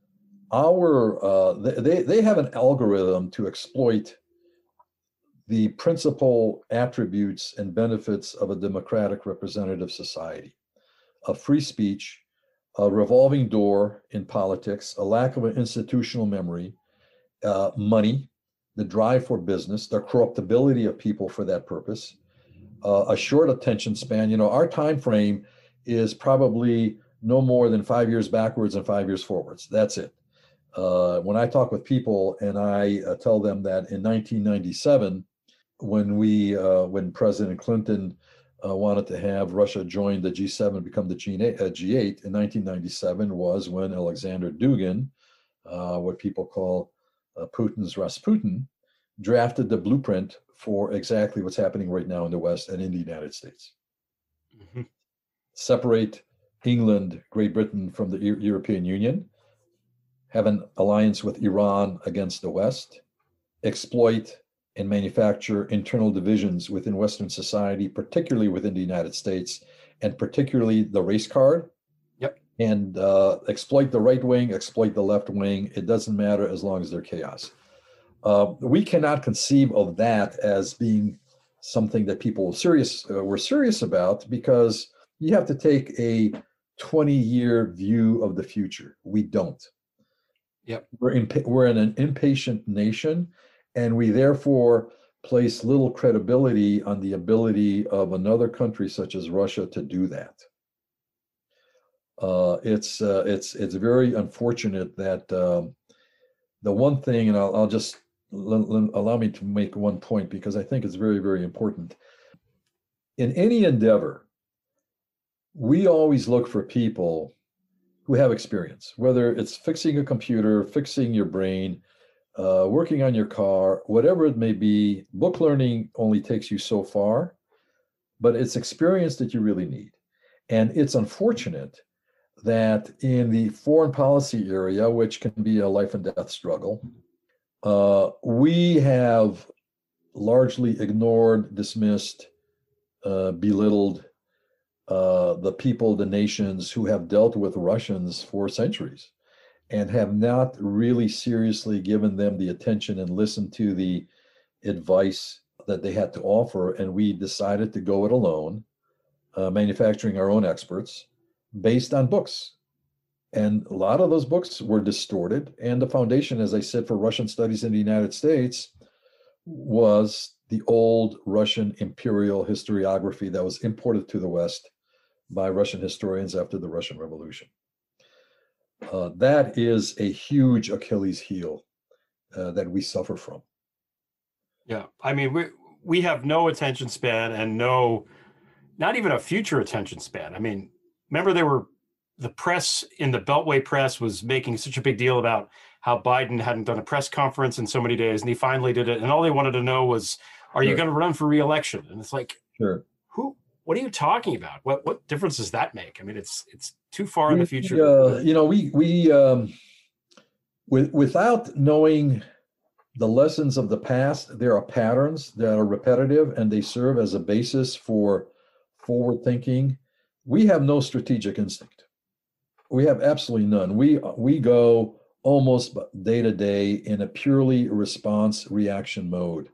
They have an algorithm to exploit the principal attributes and benefits of a democratic representative society: a free speech, a revolving door in politics, a lack of an institutional memory, money, the drive for business, the corruptibility of people for that purpose, a short attention span. Our time frame is probably no more than 5 years backwards and 5 years forwards. That's it. When I talk with people and I tell them that in 1997, when President Clinton wanted to have Russia join the G7, become the G8 in 1997 was when Alexander Dugin, what people call Putin's Rasputin, drafted the blueprint for exactly what's happening right now in the West and in the United States. Mm-hmm. Separate England, Great Britain from the European Union, have an alliance with Iran against the West, exploit and manufacture internal divisions within Western society, particularly within the United States, and particularly the race card. Yep. And exploit the right wing, exploit the left wing. It doesn't matter as long as they're chaos. We cannot conceive of that as being something that people were serious about, because you have to take a 20-year view of the future. We don't. Yep. We're in an impatient nation, and we therefore place little credibility on the ability of another country such as Russia to do that. It's very unfortunate that the one thing, and I'll just allow me to make one point because I think it's very, very important. In any endeavor, we always look for people who have experience, whether it's fixing a computer, fixing your brain, working on your car, whatever it may be. Book learning only takes you so far, but it's experience that you really need. And it's unfortunate that in the foreign policy area, which can be a life and death struggle, we have largely ignored, dismissed, belittled the people, the nations who have dealt with Russians for centuries and have not really seriously given them the attention and listened to the advice that they had to offer. And we decided to go it alone, manufacturing our own experts based on books. And a lot of those books were distorted. And the foundation, as I said, for Russian studies in the United States was the old Russian imperial historiography that was imported to the West by Russian historians after the Russian Revolution. That is a huge Achilles heel that we suffer from. Yeah, I mean, we have no attention span and not even a future attention span. I mean, remember the press in the Beltway press was making such a big deal about how Biden hadn't done a press conference in so many days, and he finally did it. And all they wanted to know was, are you going to run for re-election? And it's like, sure. What are you talking about? What difference does that make? I mean, it's too far in the future. Without knowing the lessons of the past, there are patterns that are repetitive and they serve as a basis for forward thinking. We have no strategic instinct. We have absolutely none. We go almost day to day in a purely response reaction mode.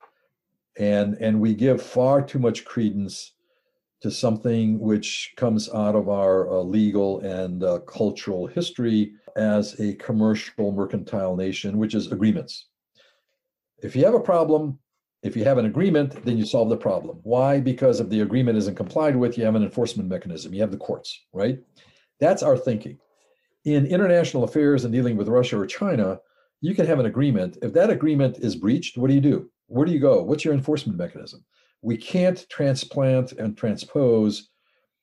And we give far too much credence to something which comes out of our legal and cultural history as a commercial mercantile nation, which is agreements. If you have a problem, if you have an agreement, then you solve the problem. Why? Because if the agreement isn't complied with, you have an enforcement mechanism. You have the courts, right? That's our thinking. In international affairs and dealing with Russia or China, you can have an agreement. If that agreement is breached, what do? Where do you go? What's your enforcement mechanism? We can't transplant and transpose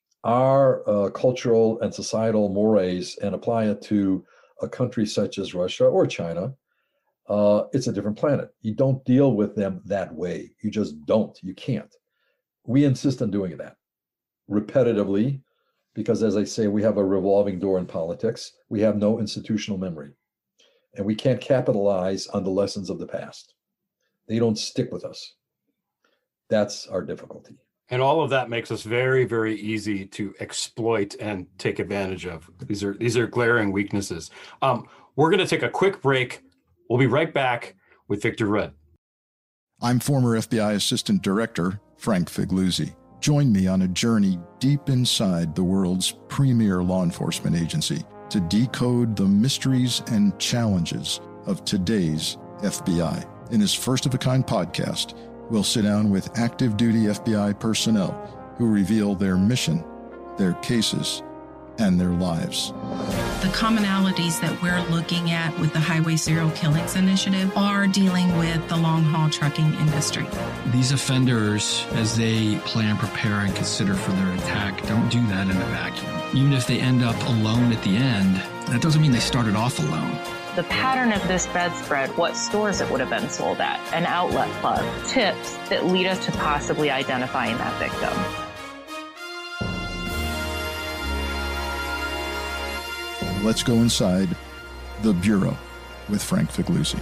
our cultural and societal mores and apply it to a country such as Russia or China. It's a different planet. You don't deal with them that way. You just don't. You can't. We insist on doing that repetitively because, as I say, we have a revolving door in politics. We have no institutional memory, and we can't capitalize on the lessons of the past. They don't stick with us. That's our difficulty. And all of that makes us very, very easy to exploit and take advantage of. These are glaring weaknesses. We're going to take a quick break. We'll be right back with Victor Rudd. I'm former FBI Assistant Director Frank Figliuzzi. Join me on a journey deep inside the world's premier law enforcement agency to decode the mysteries and challenges of today's FBI. In this first-of-a-kind podcast, we'll sit down with active duty FBI personnel who reveal their mission, their cases, and their lives. The commonalities that we're looking at with the Highway Serial Killings Initiative are dealing with the long-haul trucking industry. These offenders, as they plan, prepare, and consider for their attack, don't do that in a vacuum. Even if they end up alone at the end, that doesn't mean they started off alone. The pattern of this bedspread, what stores it would have been sold at, an outlet plug, tips that lead us to possibly identifying that victim. Let's go inside the Bureau with Frank Figliuzzi.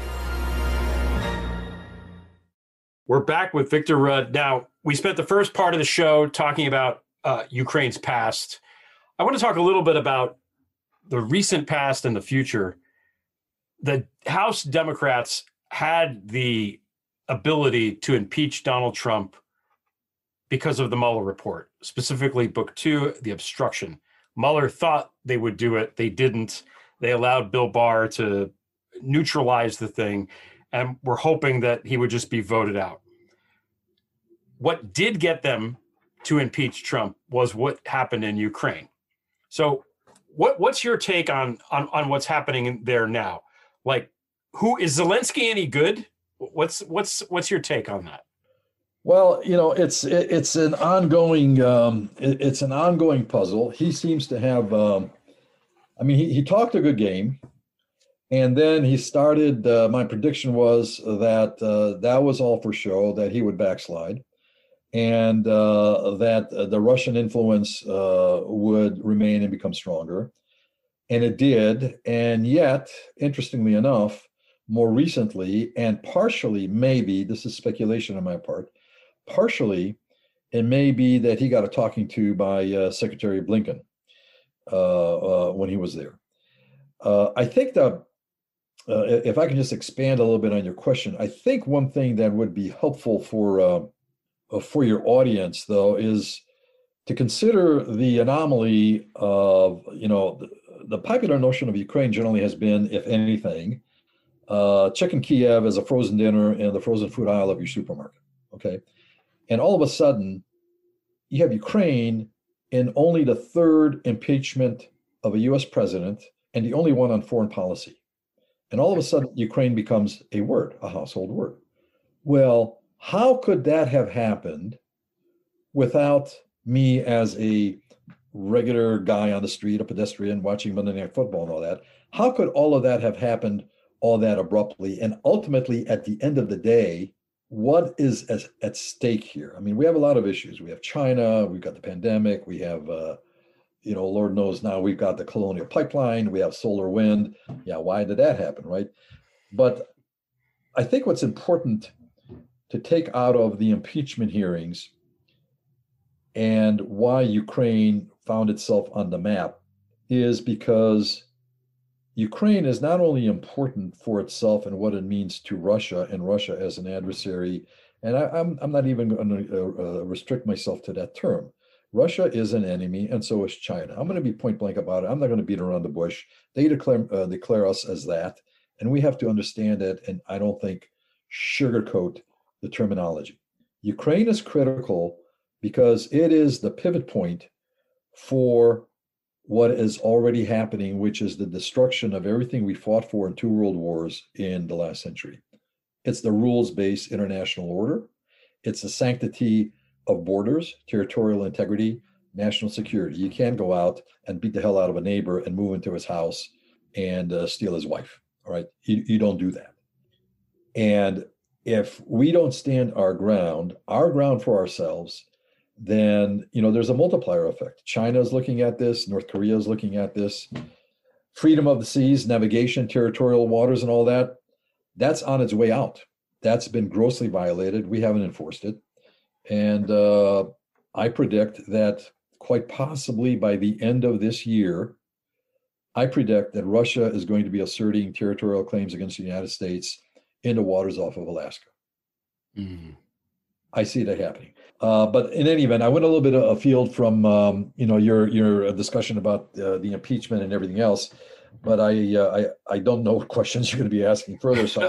We're back with Victor Rudd. Now, we spent the first part of the show talking about Ukraine's past. I want to talk a little bit about the recent past and the future. The House Democrats had the ability to impeach Donald Trump because of the Mueller report, specifically Book 2, the obstruction. Mueller thought they would do it. They didn't. They allowed Bill Barr to neutralize the thing, and we're hoping that he would just be voted out. What did get them to impeach Trump was what happened in Ukraine. So what's your take on what's happening there now? Like, who is Zelensky any good? What's your take on that? Well, it's an ongoing puzzle. He seems to have, he talked a good game, and then he started. My prediction was that that was all for show, that he would backslide, and that the Russian influence would remain and become stronger, and it did. And yet, interestingly enough, more recently, and partially, maybe this is speculation on my part. Partially, it may be that he got a talking to by Secretary Blinken when he was there. I think that if I can just expand a little bit on your question, I think one thing that would be helpful for your audience, though, is to consider the anomaly of, the popular notion of Ukraine generally has been, if anything, chicken Kiev as a frozen dinner in the frozen food aisle of your supermarket. Okay. And all of a sudden, you have Ukraine in only the third impeachment of a U.S. president and the only one on foreign policy. And all of a sudden, Ukraine becomes a word, a household word. Well, how could that have happened without me as a regular guy on the street, a pedestrian watching Monday Night Football and all that? How could all of that have happened all that abruptly? And ultimately, at the end of the day, what is at stake here? I mean, we have a lot of issues. We have China, we've got the pandemic, we have, Lord knows now we've got the Colonial Pipeline, we have solar wind. Yeah, why did that happen, right? But I think what's important to take out of the impeachment hearings and why Ukraine found itself on the map is because Ukraine is not only important for itself and what it means to Russia and Russia as an adversary, and I'm not even going to restrict myself to that term. Russia is an enemy, and so is China. I'm going to be point blank about it. I'm not going to beat around the bush. They declare us as that, and we have to understand it, and I don't think sugarcoat the terminology. Ukraine is critical because it is the pivot point for what is already happening, which is the destruction of everything we fought for in 2 world wars in the last century. It's the rules-based international order. It's the sanctity of borders, territorial integrity, national security. You can't go out and beat the hell out of a neighbor and move into his house and steal his wife, all right? You don't do that. And if we don't stand our ground for ourselves, then, there's a multiplier effect. China is looking at this. North Korea is looking at this. Freedom of the seas, navigation, territorial waters, and all that, that's on its way out. That's been grossly violated. We haven't enforced it. And I predict that quite possibly by the end of this year, I predict that Russia is going to be asserting territorial claims against the United States in the waters off of Alaska. Mm-hmm. I see that happening. But in any event, I went a little bit afield from your discussion about the impeachment and everything else. But I don't know what questions you're going to be asking further. So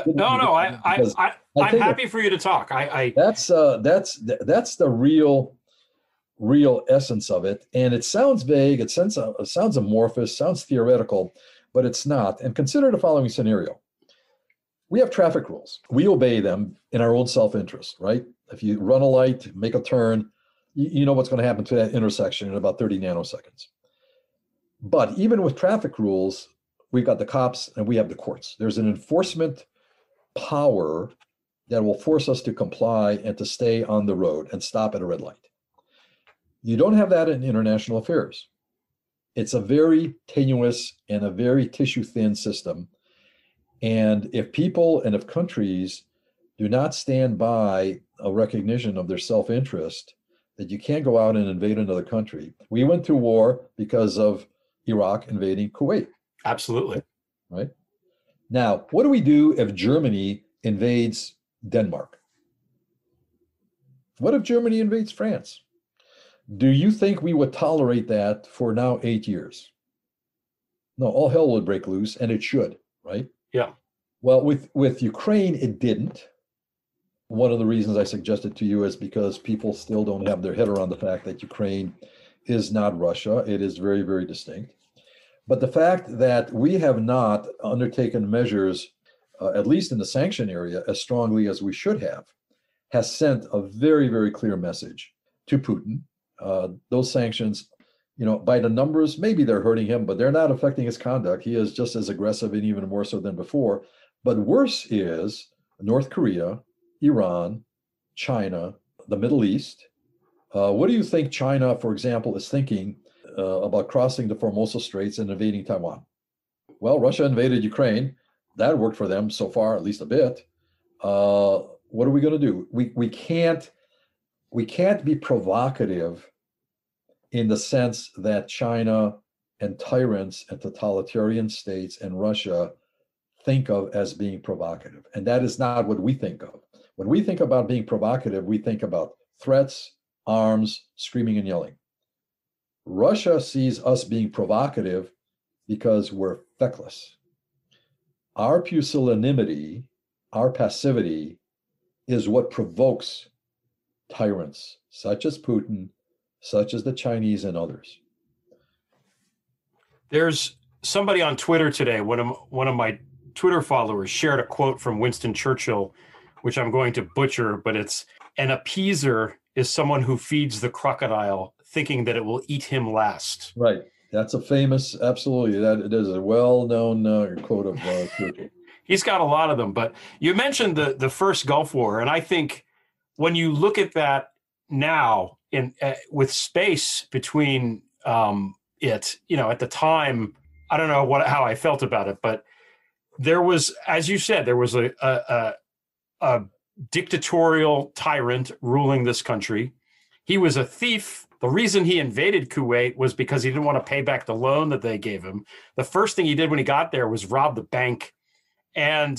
I'm happy for you to talk. That's the real real essence of it. And it sounds vague, it sounds amorphous, sounds theoretical, but it's not. And consider the following scenario. We have traffic rules. We obey them in our own self-interest, right? If you run a light, make a turn, you know what's going to happen to that intersection in about 30 nanoseconds. But even with traffic rules, we've got the cops and we have the courts. There's an enforcement power that will force us to comply and to stay on the road and stop at a red light. You don't have that in international affairs. It's a very tenuous and a very tissue-thin system. And if people and if countries do not stand by a recognition of their self-interest, that you can't go out and invade another country. We went to war because of Iraq invading Kuwait. Absolutely. Right? Now, what do we do if Germany invades Denmark? What if Germany invades France? Do you think we would tolerate that for now 8 years? No, all hell would break loose, and it should, right? Yeah. Well, with Ukraine, it didn't. One of the reasons I suggested to you is because people still don't have their head around the fact that Ukraine is not Russia. It is very, very distinct. But the fact that we have not undertaken measures, at least in the sanction area, as strongly as we should have, has sent a very, very clear message to Putin. Those sanctions, by the numbers, maybe they're hurting him, but they're not affecting his conduct. He is just as aggressive and even more so than before. But worse is North Korea, Iran, China, the Middle East. What do you think China, for example, is thinking about crossing the Formosa Straits and invading Taiwan? Well, Russia invaded Ukraine. That worked for them so far, at least a bit. What are we going to do? We can't be provocative in the sense that China and tyrants and totalitarian states and Russia think of as being provocative. And that is not what we think of. When we think about being provocative, we think about threats, arms, screaming and yelling. Russia sees us being provocative because we're feckless. Our pusillanimity, our passivity is what provokes tyrants such as Putin, such as the Chinese and others. There's somebody on Twitter today, one of my Twitter followers shared a quote from Winston Churchill, which I'm going to butcher, but it's, "An appeaser is someone who feeds the crocodile thinking that it will eat him last." Right. That's a famous, absolutely. That is a well-known quote of Churchill. He's got a lot of them, but you mentioned the first Gulf War, and I think when you look at that now with space between it, at the time, I don't know how I felt about it, but there was, as you said, there was a dictatorial tyrant ruling this country. He was a thief. The reason he invaded Kuwait was because he didn't want to pay back the loan that they gave him. The first thing he did when he got there was rob the bank. And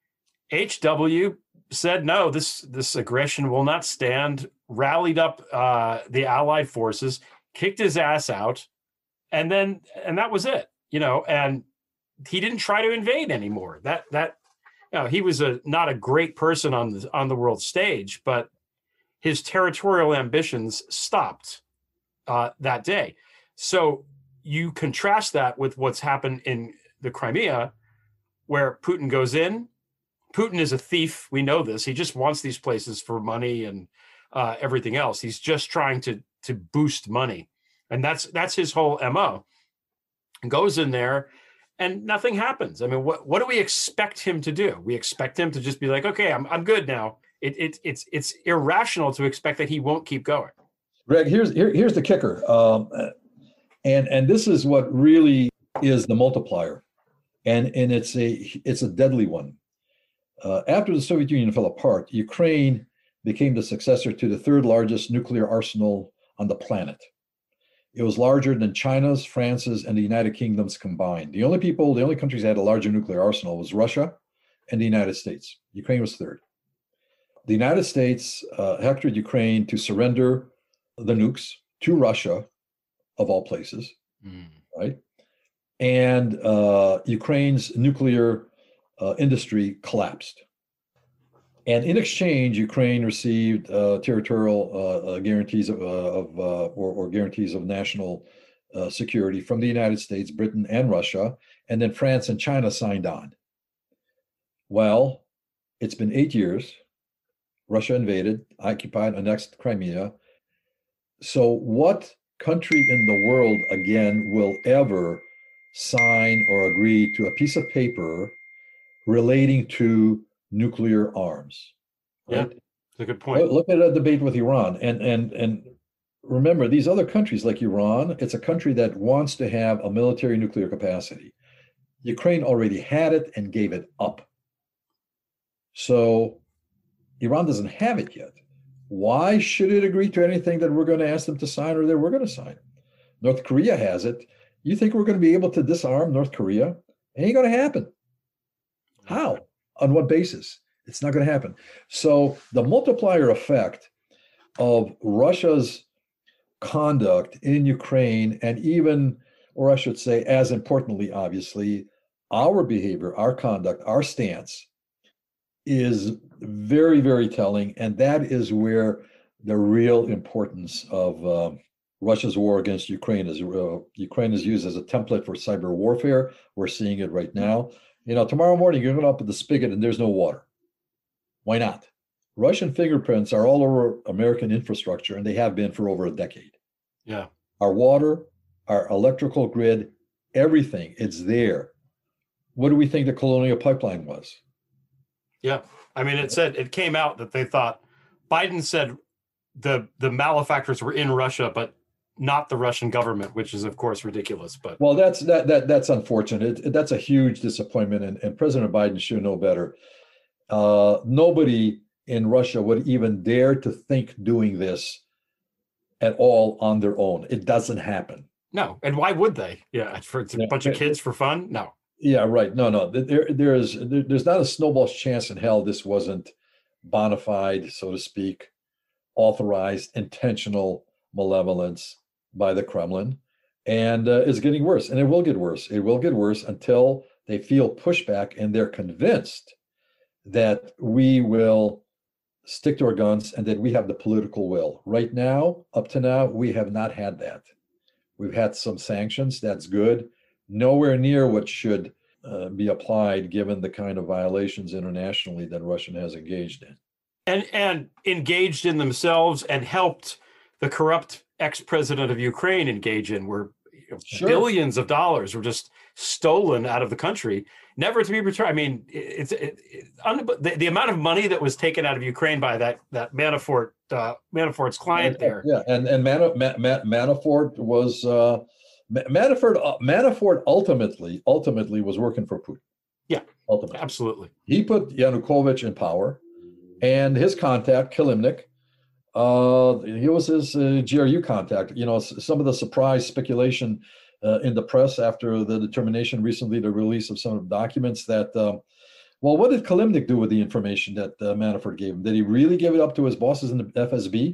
HW said, no, this aggression will not stand, rallied up the Allied forces, kicked his ass out, and that was it, and he didn't try to invade anymore. He was not a great person on the world stage, but his territorial ambitions stopped that day. So you contrast that with what's happened in the Crimea, where Putin goes in. Putin is a thief. We know this. He just wants these places for money and everything else. He's just trying to boost money. And that's his whole MO. Goes in there and nothing happens. I mean, what do we expect him to do? We expect him to just be like, okay, I'm good now. It's irrational to expect that he won't keep going. Greg, here's the kicker. And this is what really is the multiplier. And it's a deadly one. After the Soviet Union fell apart, Ukraine became the successor to the third largest nuclear arsenal on the planet. It was larger than China's, France's, and the United Kingdom's combined. The only countries that had a larger nuclear arsenal was Russia and the United States. Ukraine was third. The United States hectored Ukraine to surrender the nukes to Russia, of all places, right? And Ukraine's nuclear industry collapsed. And in exchange, Ukraine received territorial guarantees or guarantees of national security from the United States, Britain, and Russia. And then France and China signed on. Well, it's been 8 years. Russia invaded, occupied, annexed Crimea. So what country in the world, again, will ever sign or agree to a piece of paper relating to nuclear arms? Right? Yeah, that's a good point. Look at a debate with Iran. And remember, these other countries like Iran, it's a country that wants to have a military nuclear capacity. Ukraine already had it and gave it up. So Iran doesn't have it yet. Why should it agree to anything that we're going to ask them to sign or that we're going to sign? North Korea has it. You think we're going to be able to disarm North Korea? It ain't going to happen. How? On what basis? It's not going to happen. So the multiplier effect of Russia's conduct in Ukraine, and even, or I should say, as importantly, obviously, our behavior, our conduct, our stance is very, very telling. And that is where the real importance of Russia's war against Ukraine is. Ukraine is used as a template for cyber warfare. We're seeing it right now. You know, tomorrow morning, you're going to open the spigot and there's no water. Why not? Russian fingerprints are all over American infrastructure, and they have been for over a decade. Yeah. Our water, our electrical grid, everything, it's there. What do we think the Colonial Pipeline was? Yeah. I mean, it came out that they thought, Biden said the malefactors were in Russia, but not the Russian government, which is of course ridiculous. But well, that's unfortunate. That's a huge disappointment, and President Biden should know better. Nobody in Russia would even dare to think doing this at all on their own. It doesn't happen. No, and why would they? Yeah, it's a bunch of kids for fun. No. Yeah, right. No. There's not a snowball's chance in hell this wasn't bona fide, so to speak, authorized, intentional malevolence by the Kremlin, and it's getting worse, and it will get worse. It will get worse until they feel pushback and they're convinced that we will stick to our guns and that we have the political will. Right now, up to now, we have not had that. We've had some sanctions. That's good. Nowhere near what should be applied given the kind of violations internationally that Russia has engaged in. And engaged in themselves and helped the corrupt ex-president of Ukraine engage in, where sure, billions of dollars were just stolen out of the country, never to be returned. I mean, the amount of money that was taken out of Ukraine by that Manafort's client there. Yeah, and Manafort was Manafort ultimately was working for Putin. Yeah, absolutely. He put Yanukovych in power, and his contact Kilimnik. He was his GRU contact. You know, some of the surprise speculation in the press after the determination recently, the release of some of the documents that, well, what did Kilimnik do with the information that Manafort gave him? Did he really give it up to his bosses in the FSB?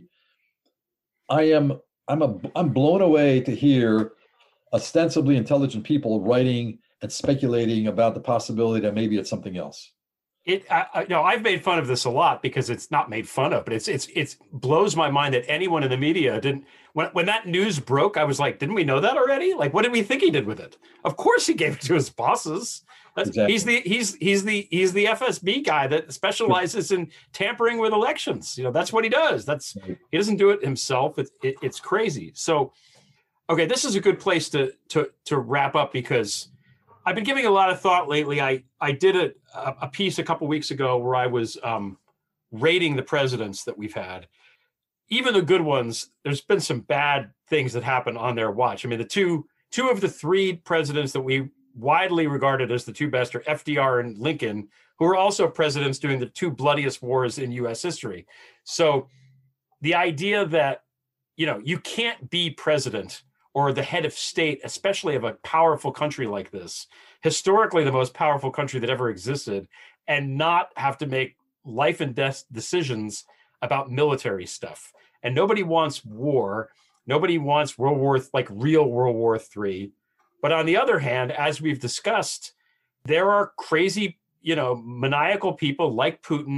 I'm blown away to hear ostensibly intelligent people writing and speculating about the possibility that maybe it's something else. I've made fun of this a lot because it's not made fun of, but it blows my mind that anyone in the media didn't. When that news broke, I was like, didn't we know that already? Like, what did we think he did with it? Of course, he gave it to his bosses. Exactly. He's the FSB guy that specializes in tampering with elections. You know, that's what he does. He doesn't do it himself. It's crazy. So, okay, this is a good place to wrap up because I've been giving a lot of thought lately. I did a piece a couple weeks ago where I was rating the presidents that we've had. Even the good ones, there's been some bad things that happen on their watch. I mean, the two of the three presidents that we widely regarded as the two best are FDR and Lincoln, who were also presidents during the two bloodiest wars in U.S. history. So the idea that, you can't be president or the head of state, especially of a powerful country like this, historically the most powerful country that ever existed, and not have to make life and death decisions about military stuff. And nobody wants war. Nobody wants real World War III. But on the other hand, as we've discussed, there are crazy, maniacal people like Putin,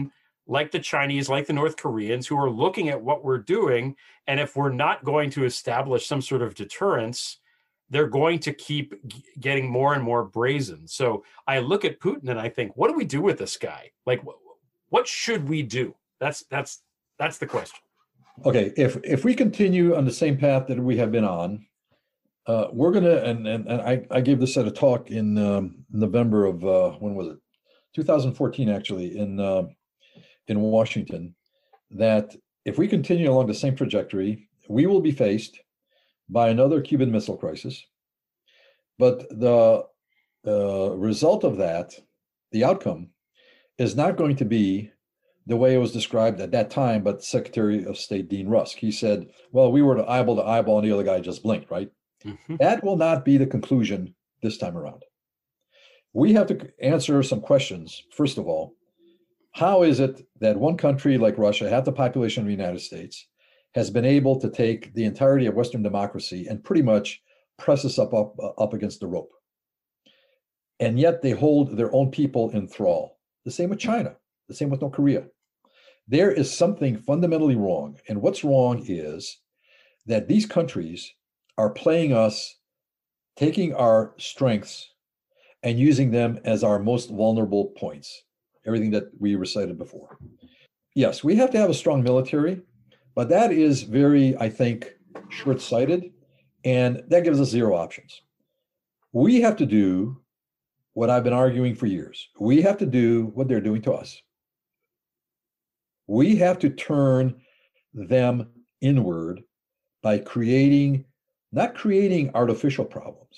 like the Chinese, like the North Koreans, who are looking at what we're doing. And if we're not going to establish some sort of deterrence, they're going to keep getting more and more brazen. So I look at Putin and I think, what do we do with this guy? Like, what should we do? That's the question. Okay, if we continue on the same path that we have been on, we're gonna and I gave this at a talk in November of when was it? 2014, actually, in Washington. That if we continue along the same trajectory, we will be faced by another Cuban Missile Crisis. But the result of that, the outcome, is not going to be the way it was described at that time, but Secretary of State Dean Rusk. He said, well, we were to eyeball, and the other guy just blinked, right? Mm-hmm. That will not be the conclusion this time around. We have to answer some questions. First of all, how is it that one country like Russia, half the population of the United States, has been able to take the entirety of Western democracy and pretty much press us up against the rope? And yet they hold their own people in thrall. The same with China, the same with North Korea. There is something fundamentally wrong. And what's wrong is that these countries are playing us, taking our strengths and using them as our most vulnerable points, everything that we recited before. Yes, we have to have a strong military, but that is very, I think, short-sighted, and that gives us zero options. We have to do what I've been arguing for years. We have to do what they're doing to us. We have to turn them inward by not creating artificial problems,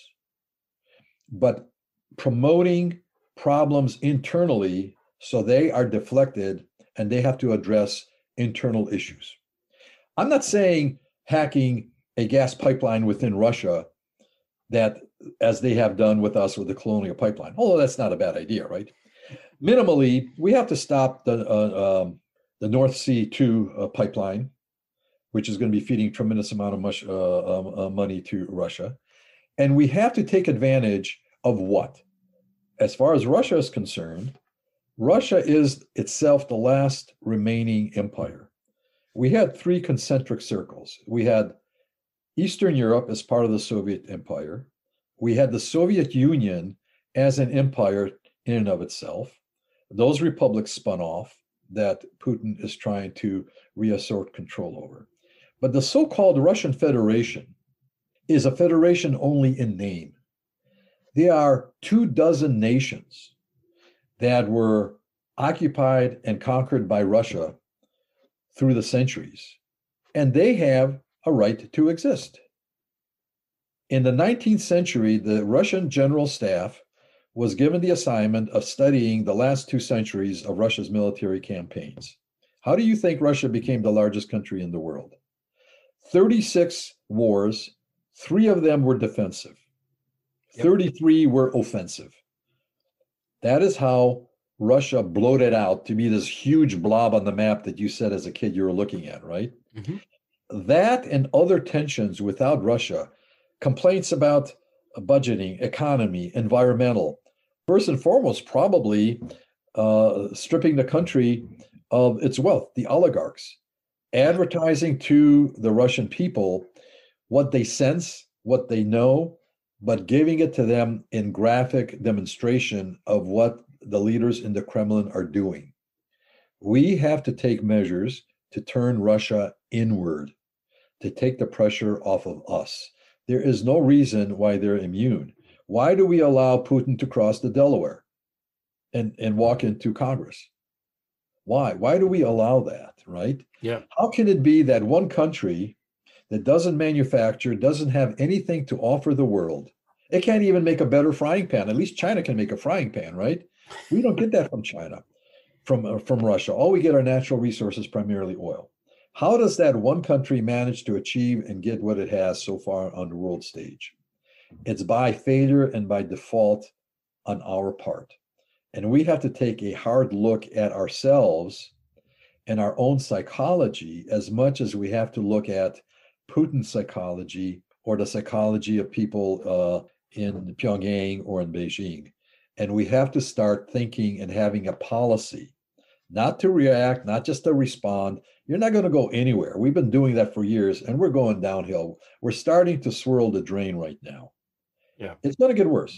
but promoting problems internally so they are deflected and they have to address internal issues. I'm not saying hacking a gas pipeline within Russia, that as they have done with us with the Colonial Pipeline, although that's not a bad idea, right? Minimally, we have to stop the North Sea 2 pipeline, which is going to be feeding a tremendous amount of money to Russia. And we have to take advantage of what? As far as Russia is concerned, Russia is itself the last remaining empire. We had three concentric circles. We had Eastern Europe as part of the Soviet Empire. We had the Soviet Union as an empire in and of itself. Those republics spun off that Putin is trying to reassert control over. But the so-called Russian Federation is a federation only in name. There are 24 nations that were occupied and conquered by Russia through the centuries, and they have a right to exist. In the 19th century, the Russian General Staff was given the assignment of studying the last 2 centuries of Russia's military campaigns. How do you think Russia became the largest country in the world? 36 wars, 3 of them were defensive. 33 were offensive. That is how Russia bloated out to be this huge blob on the map that you said as a kid you were looking at, right? Mm-hmm. That and other tensions without Russia, complaints about budgeting, economy, environmental, first and foremost, probably stripping the country of its wealth, the oligarchs, advertising to the Russian people what they sense, what they know, but giving it to them in graphic demonstration of what the leaders in the Kremlin are doing. We have to take measures to turn Russia inward, to take the pressure off of us. There is no reason why they're immune. Why do we allow Putin to cross the Delaware and walk into Congress? Why? Why do we allow that, right? Yeah. How can it be that one country that doesn't manufacture, doesn't have anything to offer the world, it can't even make a better frying pan? At least China can make a frying pan, right? We don't get that from China, from Russia. All we get are natural resources, primarily oil. How does that one country manage to achieve and get what it has so far on the world stage? It's by failure and by default on our part. And we have to take a hard look at ourselves and our own psychology as much as we have to look at Putin's psychology or the psychology of people in Pyongyang or in Beijing. And we have to start thinking and having a policy, not to react, not just to respond. You're not going to go anywhere. We've been doing that for years, and we're going downhill. We're starting to swirl the drain right now. Yeah. It's going to get worse.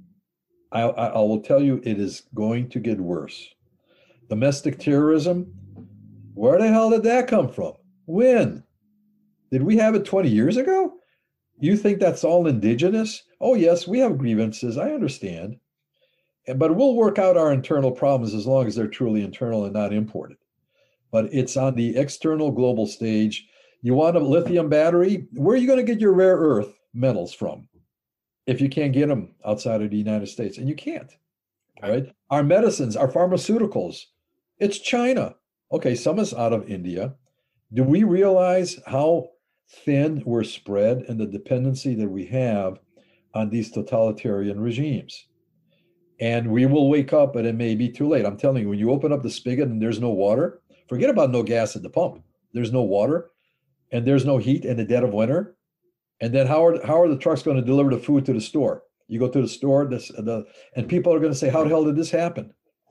I will tell you, it is going to get worse. Domestic terrorism, where the hell did that come from? When? Did we have it 20 years ago? You think that's all indigenous? Oh, yes, we have grievances. I understand. But we'll work out our internal problems as long as they're truly internal and not imported. But it's on the external global stage. You want a lithium battery? Where are you going to get your rare earth metals from if you can't get them outside of the United States? And you can't, right? Our medicines, our pharmaceuticals, it's China. Okay, some is out of India. Do we realize how thin we're spread and the dependency that we have on these totalitarian regimes? And we will wake up, but it may be too late. I'm telling you, when you open up the spigot and there's no water, forget about no gas at the pump. There's no water and there's no heat in the dead of winter. And then how are the trucks going to deliver the food to the store? You go to the store, and people are going to say, how the hell did this happen?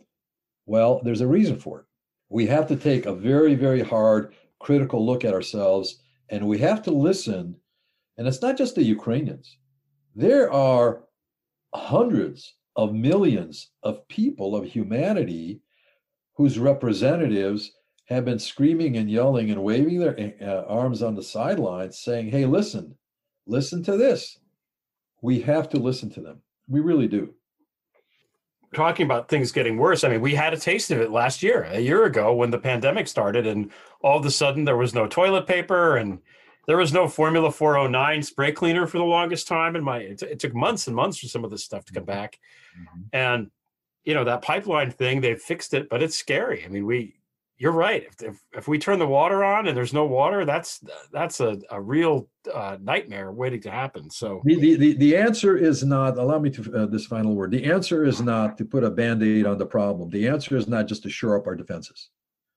Well, there's a reason for it. We have to take a very, very hard, critical look at ourselves, and we have to listen. And it's not just the Ukrainians. There are hundreds of millions of people, of humanity, whose representatives have been screaming and yelling and waving their arms on the sidelines saying, hey, listen to this. We have to listen to them. We really do. Talking about things getting worse, I mean, we had a taste of it a year ago when the pandemic started, and all of a sudden there was no toilet paper and there was no Formula 409 spray cleaner for the longest time. And it took months and months for some of this stuff to come back. Mm-hmm. And, that pipeline thing, they fixed it, but it's scary. I mean, you're right. If we turn the water on and there's no water, that's a real nightmare waiting to happen. So the answer is not, allow me to this final word. The answer is not to put a Band-Aid on the problem. The answer is not just to shore up our defenses.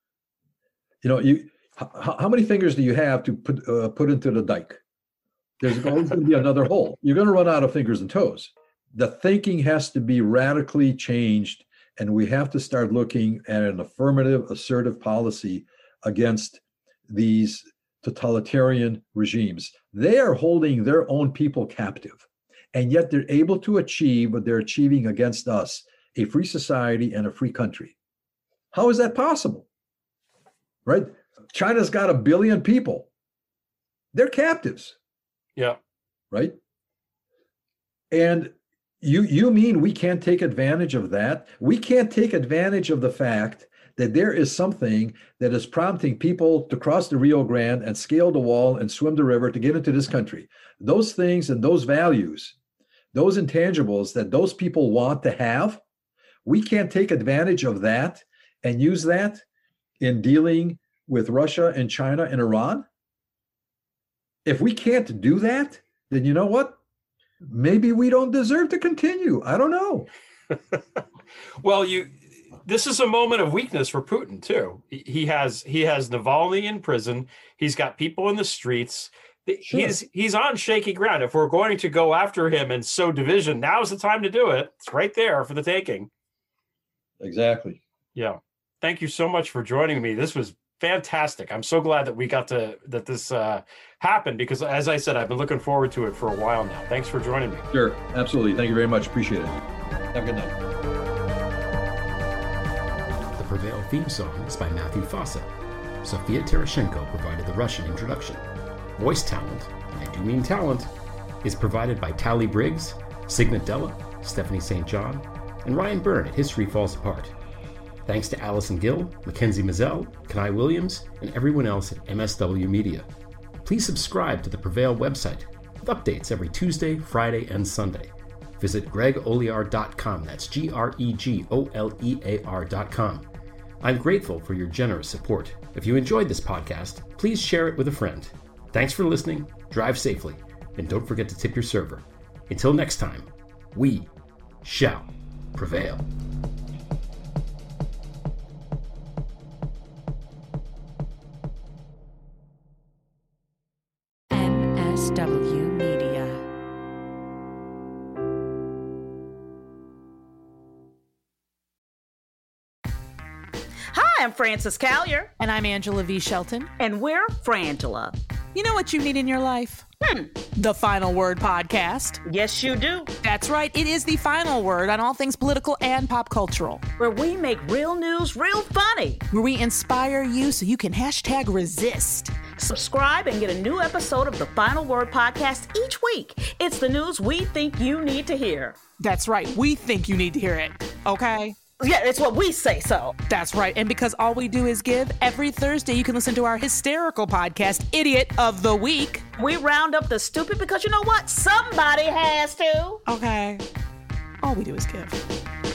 How many fingers do you have to put into the dike? There's always going to be another hole. You're going to run out of fingers and toes. The thinking has to be radically changed, and we have to start looking at an affirmative, assertive policy against these totalitarian regimes. They are holding their own people captive, and yet they're able to achieve what they're achieving against us, a free society and a free country. How is that possible? Right? China's got 1 billion people. They're captives. Yeah. Right? And you mean we can't take advantage of that? We can't take advantage of the fact that there is something that is prompting people to cross the Rio Grande and scale the wall and swim the river to get into this country. Those things and those values, those intangibles that those people want to have, we can't take advantage of that and use that in dealing with Russia and China and Iran. If we can't do that, then you know what? Maybe we don't deserve to continue. I don't know. Well, this is a moment of weakness for Putin too. He has Navalny in prison. He's got people in the streets. Sure. He's on shaky ground. If we're going to go after him and sow division, now's the time to do it. It's right there for the taking. Exactly. Yeah. Thank you so much for joining me. This was fantastic. I'm so glad that this happened, because as I said, I've been looking forward to it for a while now. Thanks for joining me. Sure. Absolutely. Thank you very much. Appreciate it. Have a good night. The Prevail theme song is by Matthew Fossa. Sofia Terashenko provided the Russian introduction. Voice talent, and I do mean talent, is provided by Tally Briggs, Signet Della, Stephanie St. John, and Ryan Byrne at History Falls Apart. Thanks to Allison Gill, Mackenzie Mazzell, Kenai Williams, and everyone else at MSW Media. Please subscribe to the Prevail website with updates every Tuesday, Friday, and Sunday. Visit GregOlear.com. That's GregOlear.com. I'm grateful for your generous support. If you enjoyed this podcast, please share it with a friend. Thanks for listening, drive safely, and don't forget to tip your server. Until next time, we shall prevail. MSW Media. I am Frances Callier. And I'm Angela V. Shelton. And we're Frangela. You know what you need in your life? The Final Word Podcast. Yes, you do. That's right. It is the final word on all things political and pop cultural. Where we make real news real funny. Where we inspire you so you can #resist. Subscribe and get a new episode of the Final Word Podcast each week. It's the news we think you need to hear. That's right. We think you need to hear it. Okay? Yeah, it's what we say so. That's right. And because all we do is give, every Thursday you can listen to our hysterical podcast, Idiot of the Week. We round up the stupid because you know what? Somebody has to. Okay. All we do is give.